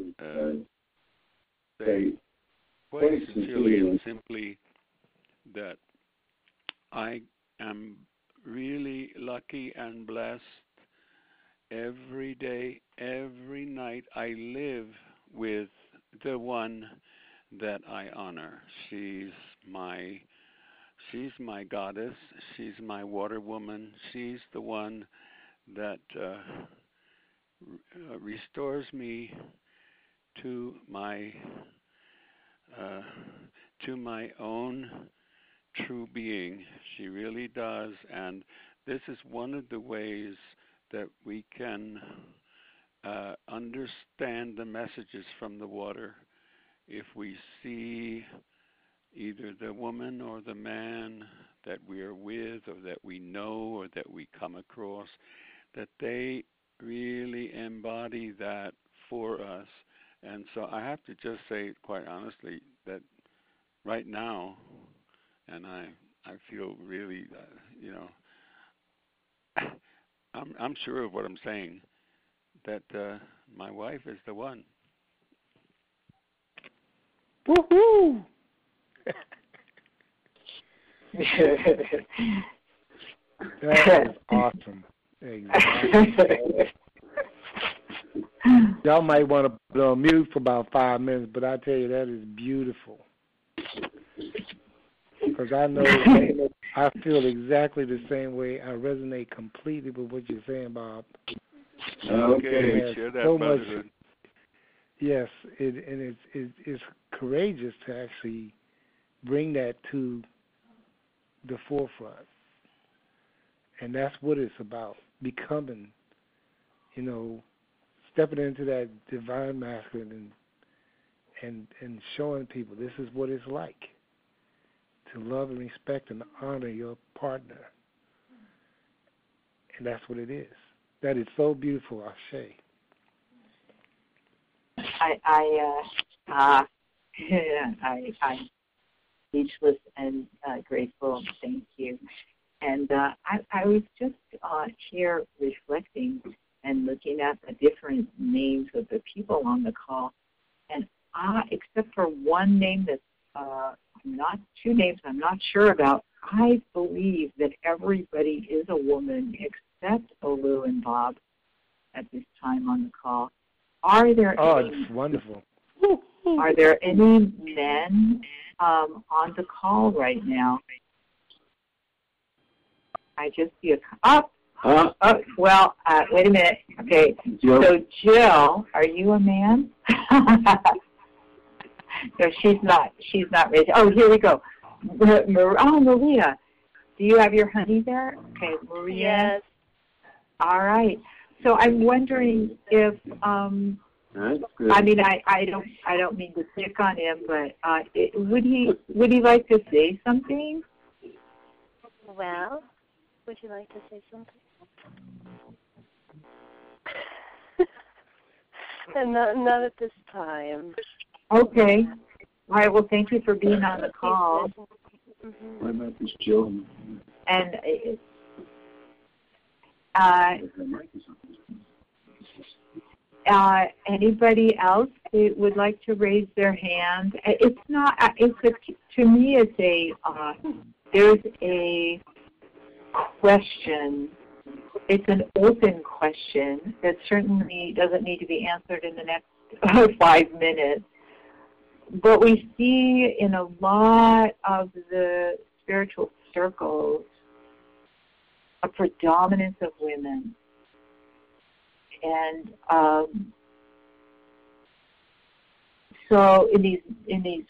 say quite sincerely and simply that I am really lucky and blessed. Every day, every night, I live with the one that I honor. She's my goddess. She's my water woman. She's the one that restores me to my own true being. She really does, and this is one of the ways that we can understand the messages from the water. If we see either the woman or the man that we are with, or that we know, or that we come across, that they really embody that for us. And so I have to just say quite honestly that right now, and I feel really, I'm sure of what I'm saying, that my wife is the one. Woohoo! That is awesome. Exactly. Y'all might want to put on mute for about 5 minutes, but I tell you, that is beautiful. Because I know I feel exactly the same way. I resonate completely with what you're saying, Bob. Okay, share that so motherhood. much. Yes, it's courageous to actually bring that to the forefront. And that's what it's about, becoming, stepping into that divine masculine and showing people this is what it's like to love and respect and honor your partner. And that's what it is. That is so beautiful, Ashe. I'm speechless and grateful. Thank you. And I was just here reflecting and looking at the different names of the people on the call, and except for one name that's two names I'm not sure about, I believe that everybody is a woman except Olu and Bob at this time on the call. Are there it's wonderful. Are there any men on the call right now? I just see wait a minute. Okay, Jill. So Jill, are you a man? No, she's not. She's not ready. Oh, here we go. Maria, do you have your honey there? Okay, Maria. Yes. All right. So I'm wondering if I mean I don't mean to pick on him, but would he like to say something? Well, would you like to say something? And not at this time. Okay. All right. Well, thank you for being on the call. What about this Jill? And anybody else who would like to raise their hand? It's not. To me, it's there's a question. It's an open question that certainly doesn't need to be answered in the next 5 minutes. But we see in a lot of the spiritual circles a predominance of women. And so in these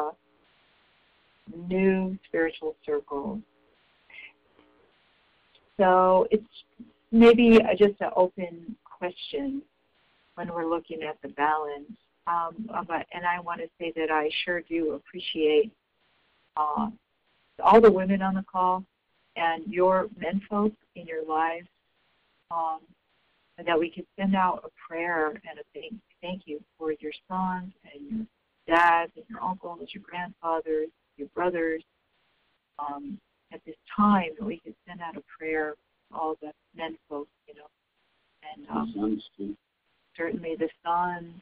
new spiritual circles, so it's maybe just an open question when we're looking at the balance. And I want to say that I sure do appreciate all the women on the call and your men folks in your lives, and that we can send out a prayer and a thank you for your sons and your dads and your uncles, your grandfathers, your brothers. At this time, that we can send out a prayer for all the men folks, and certainly the sons.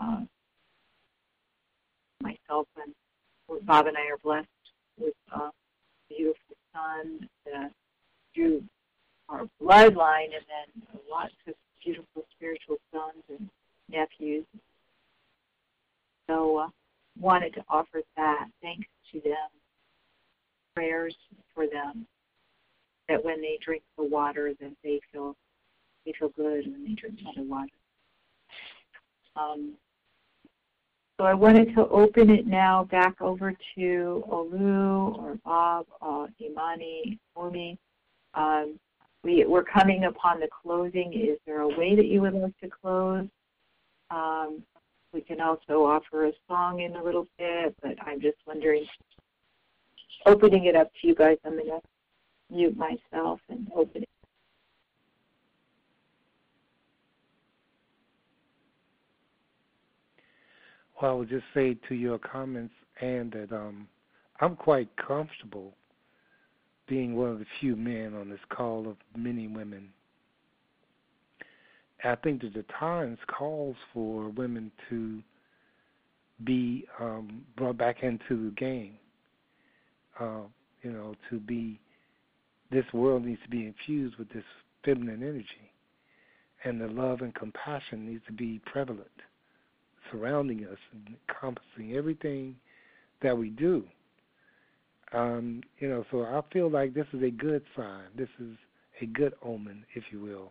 Myself and Bob and I are blessed with a beautiful son through our bloodline, and then lots of beautiful spiritual sons and nephews. So wanted to offer that thanks to them, prayers for them, that when they drink the water, that they feel good when they drink the water. So I wanted to open it now back over to Olu or Bob, Imani, Omi. We're coming upon the closing. Is there a way that you would like to close? We can also offer a song in a little bit, but I'm just wondering, opening it up to you guys. I'm going to mute myself and open it. Well, I would just say to your comments, Anne, that I'm quite comfortable being one of the few men on this call of many women. I think that the Times calls for women to be brought back into the game. To be, this world needs to be infused with this feminine energy, and the love and compassion needs to be prevalent, surrounding us and encompassing everything that we do. So I feel like this is a good sign. This is a good omen, if you will.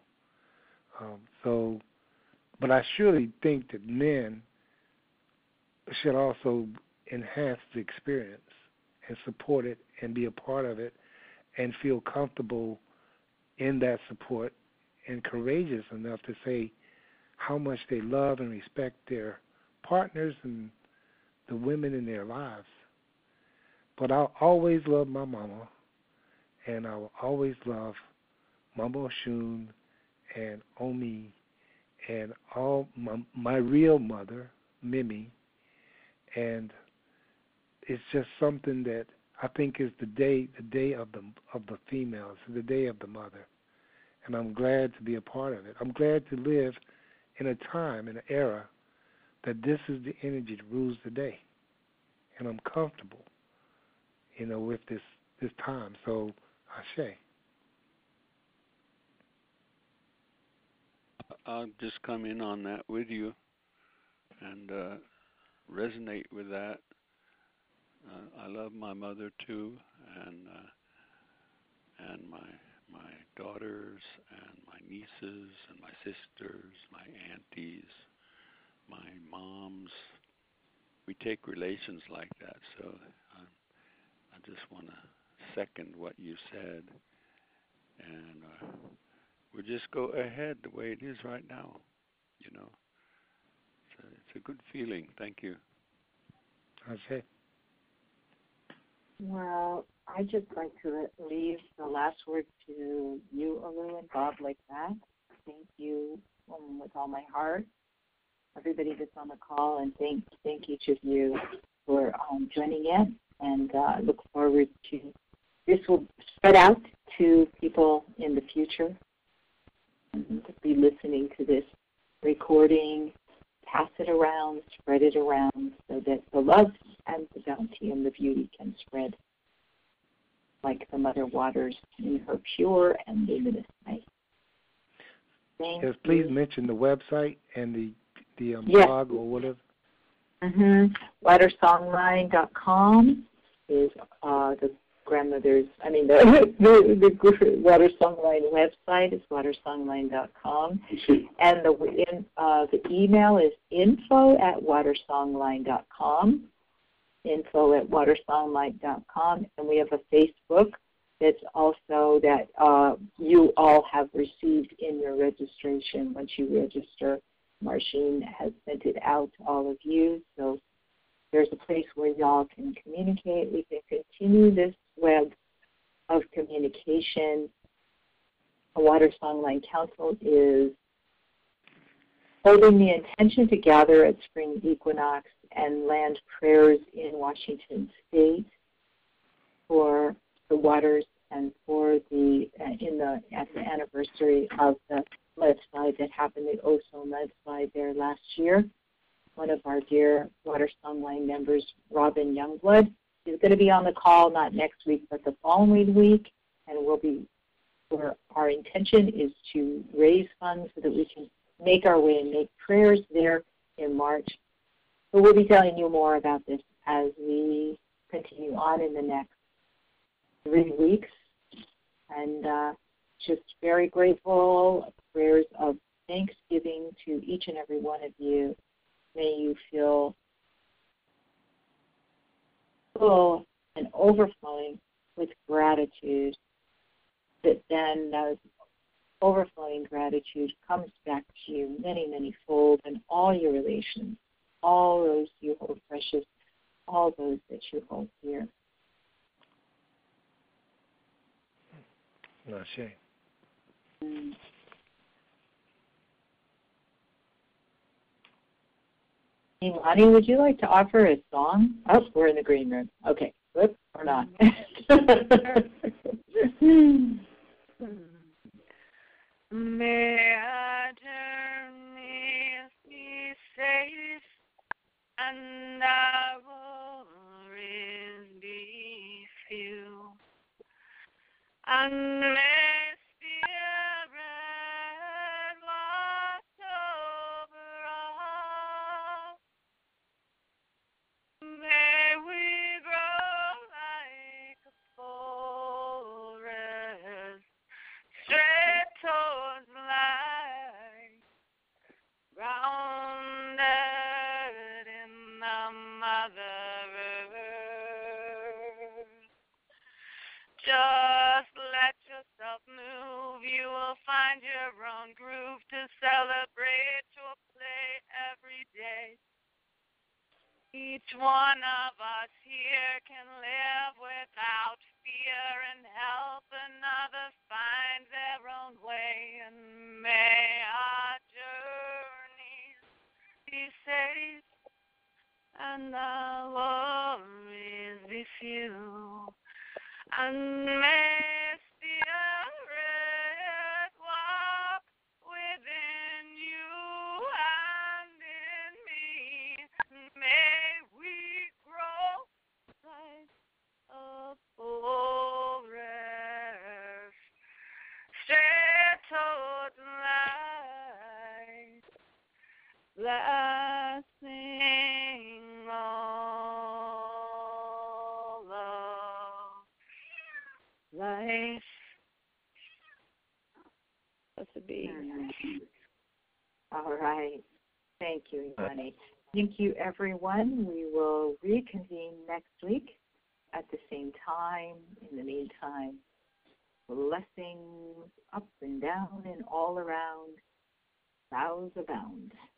But I surely think that men should also enhance the experience and support it and be a part of it and feel comfortable in that support and courageous enough to say how much they love and respect their partners and the women in their lives. But I'll always love my mama, and I will always love Mama Oshun and Omi and all my real mother, Mimi. And it's just something that I think is the day of the females, the day of the mother. And I'm glad to be a part of it. I'm glad to live in a time, in an era, that this is the energy that rules the day. And I'm comfortable, with this time. So, Ashe. I'll just come in on that with you and resonate with that. I love my mother too, and my daughters and my nieces and my sisters, my aunties, my moms. We take relations like that, so I just want to second what you said, and we'll just go ahead the way it is right now. It's a good feeling. Thank you. Ashe. Well, I'd just like to leave the last word to you, Alu, and Bob like that. Thank you with all my heart, everybody that's on the call, and thank each of you for joining in. And I look forward to this will spread out to people in the future and be listening to this recording, pass it around, spread it around, so that the love and the bounty and the beauty can spread like the mother waters in her pure and luminous light. Yes, please mention the website and the blog or whatever. Watersongline.com is the grandmother's, the Water Songline website is watersongline.com. And the email is info@watersongline.com, info@watersongline.com. And we have a Facebook that's also that you all have received in your registration. Once you register, Marcine has sent it out to all of you. So there's a place where y'all can communicate. We can continue this web of communication. A Water Songline Council is holding the intention to gather at spring equinox and land prayers in Washington State for the waters and for at the anniversary of the mudslide that happened, the Oso mudslide there last year. One of our dear Water Songline members, Robin Youngblood, is going to be on the call not next week but the following week, and our intention is to raise funds so that we can make our way and make prayers there in March. So we'll be telling you more about this as we continue on in the next 3 weeks. And just very grateful, prayers of thanksgiving to each and every one of you. May you feel full and overflowing with gratitude, that then overflowing gratitude comes back to you many, many fold in all your relations, all those you hold precious, all those that you hold dear. No shame. Imani, would you like to offer a song? Oh, we're in the green room. Okay, whoops, or not. May our journeys be safe and our worries be few, and may spirit watch over us. May we grow like a forest, straight towards light, grounded in the Mother Earth. Just let yourself move, you will find your own groove to celebrate your play every day. Each one of us here can live without fear and help another find their own way. And may our journeys be safe and our worries be few. And may spirit walk within you Supposed to be. All right. Thank you, Imani. Thank you, everyone. We will reconvene next week at the same time. In the meantime, blessings up and down and all around. Vows abound.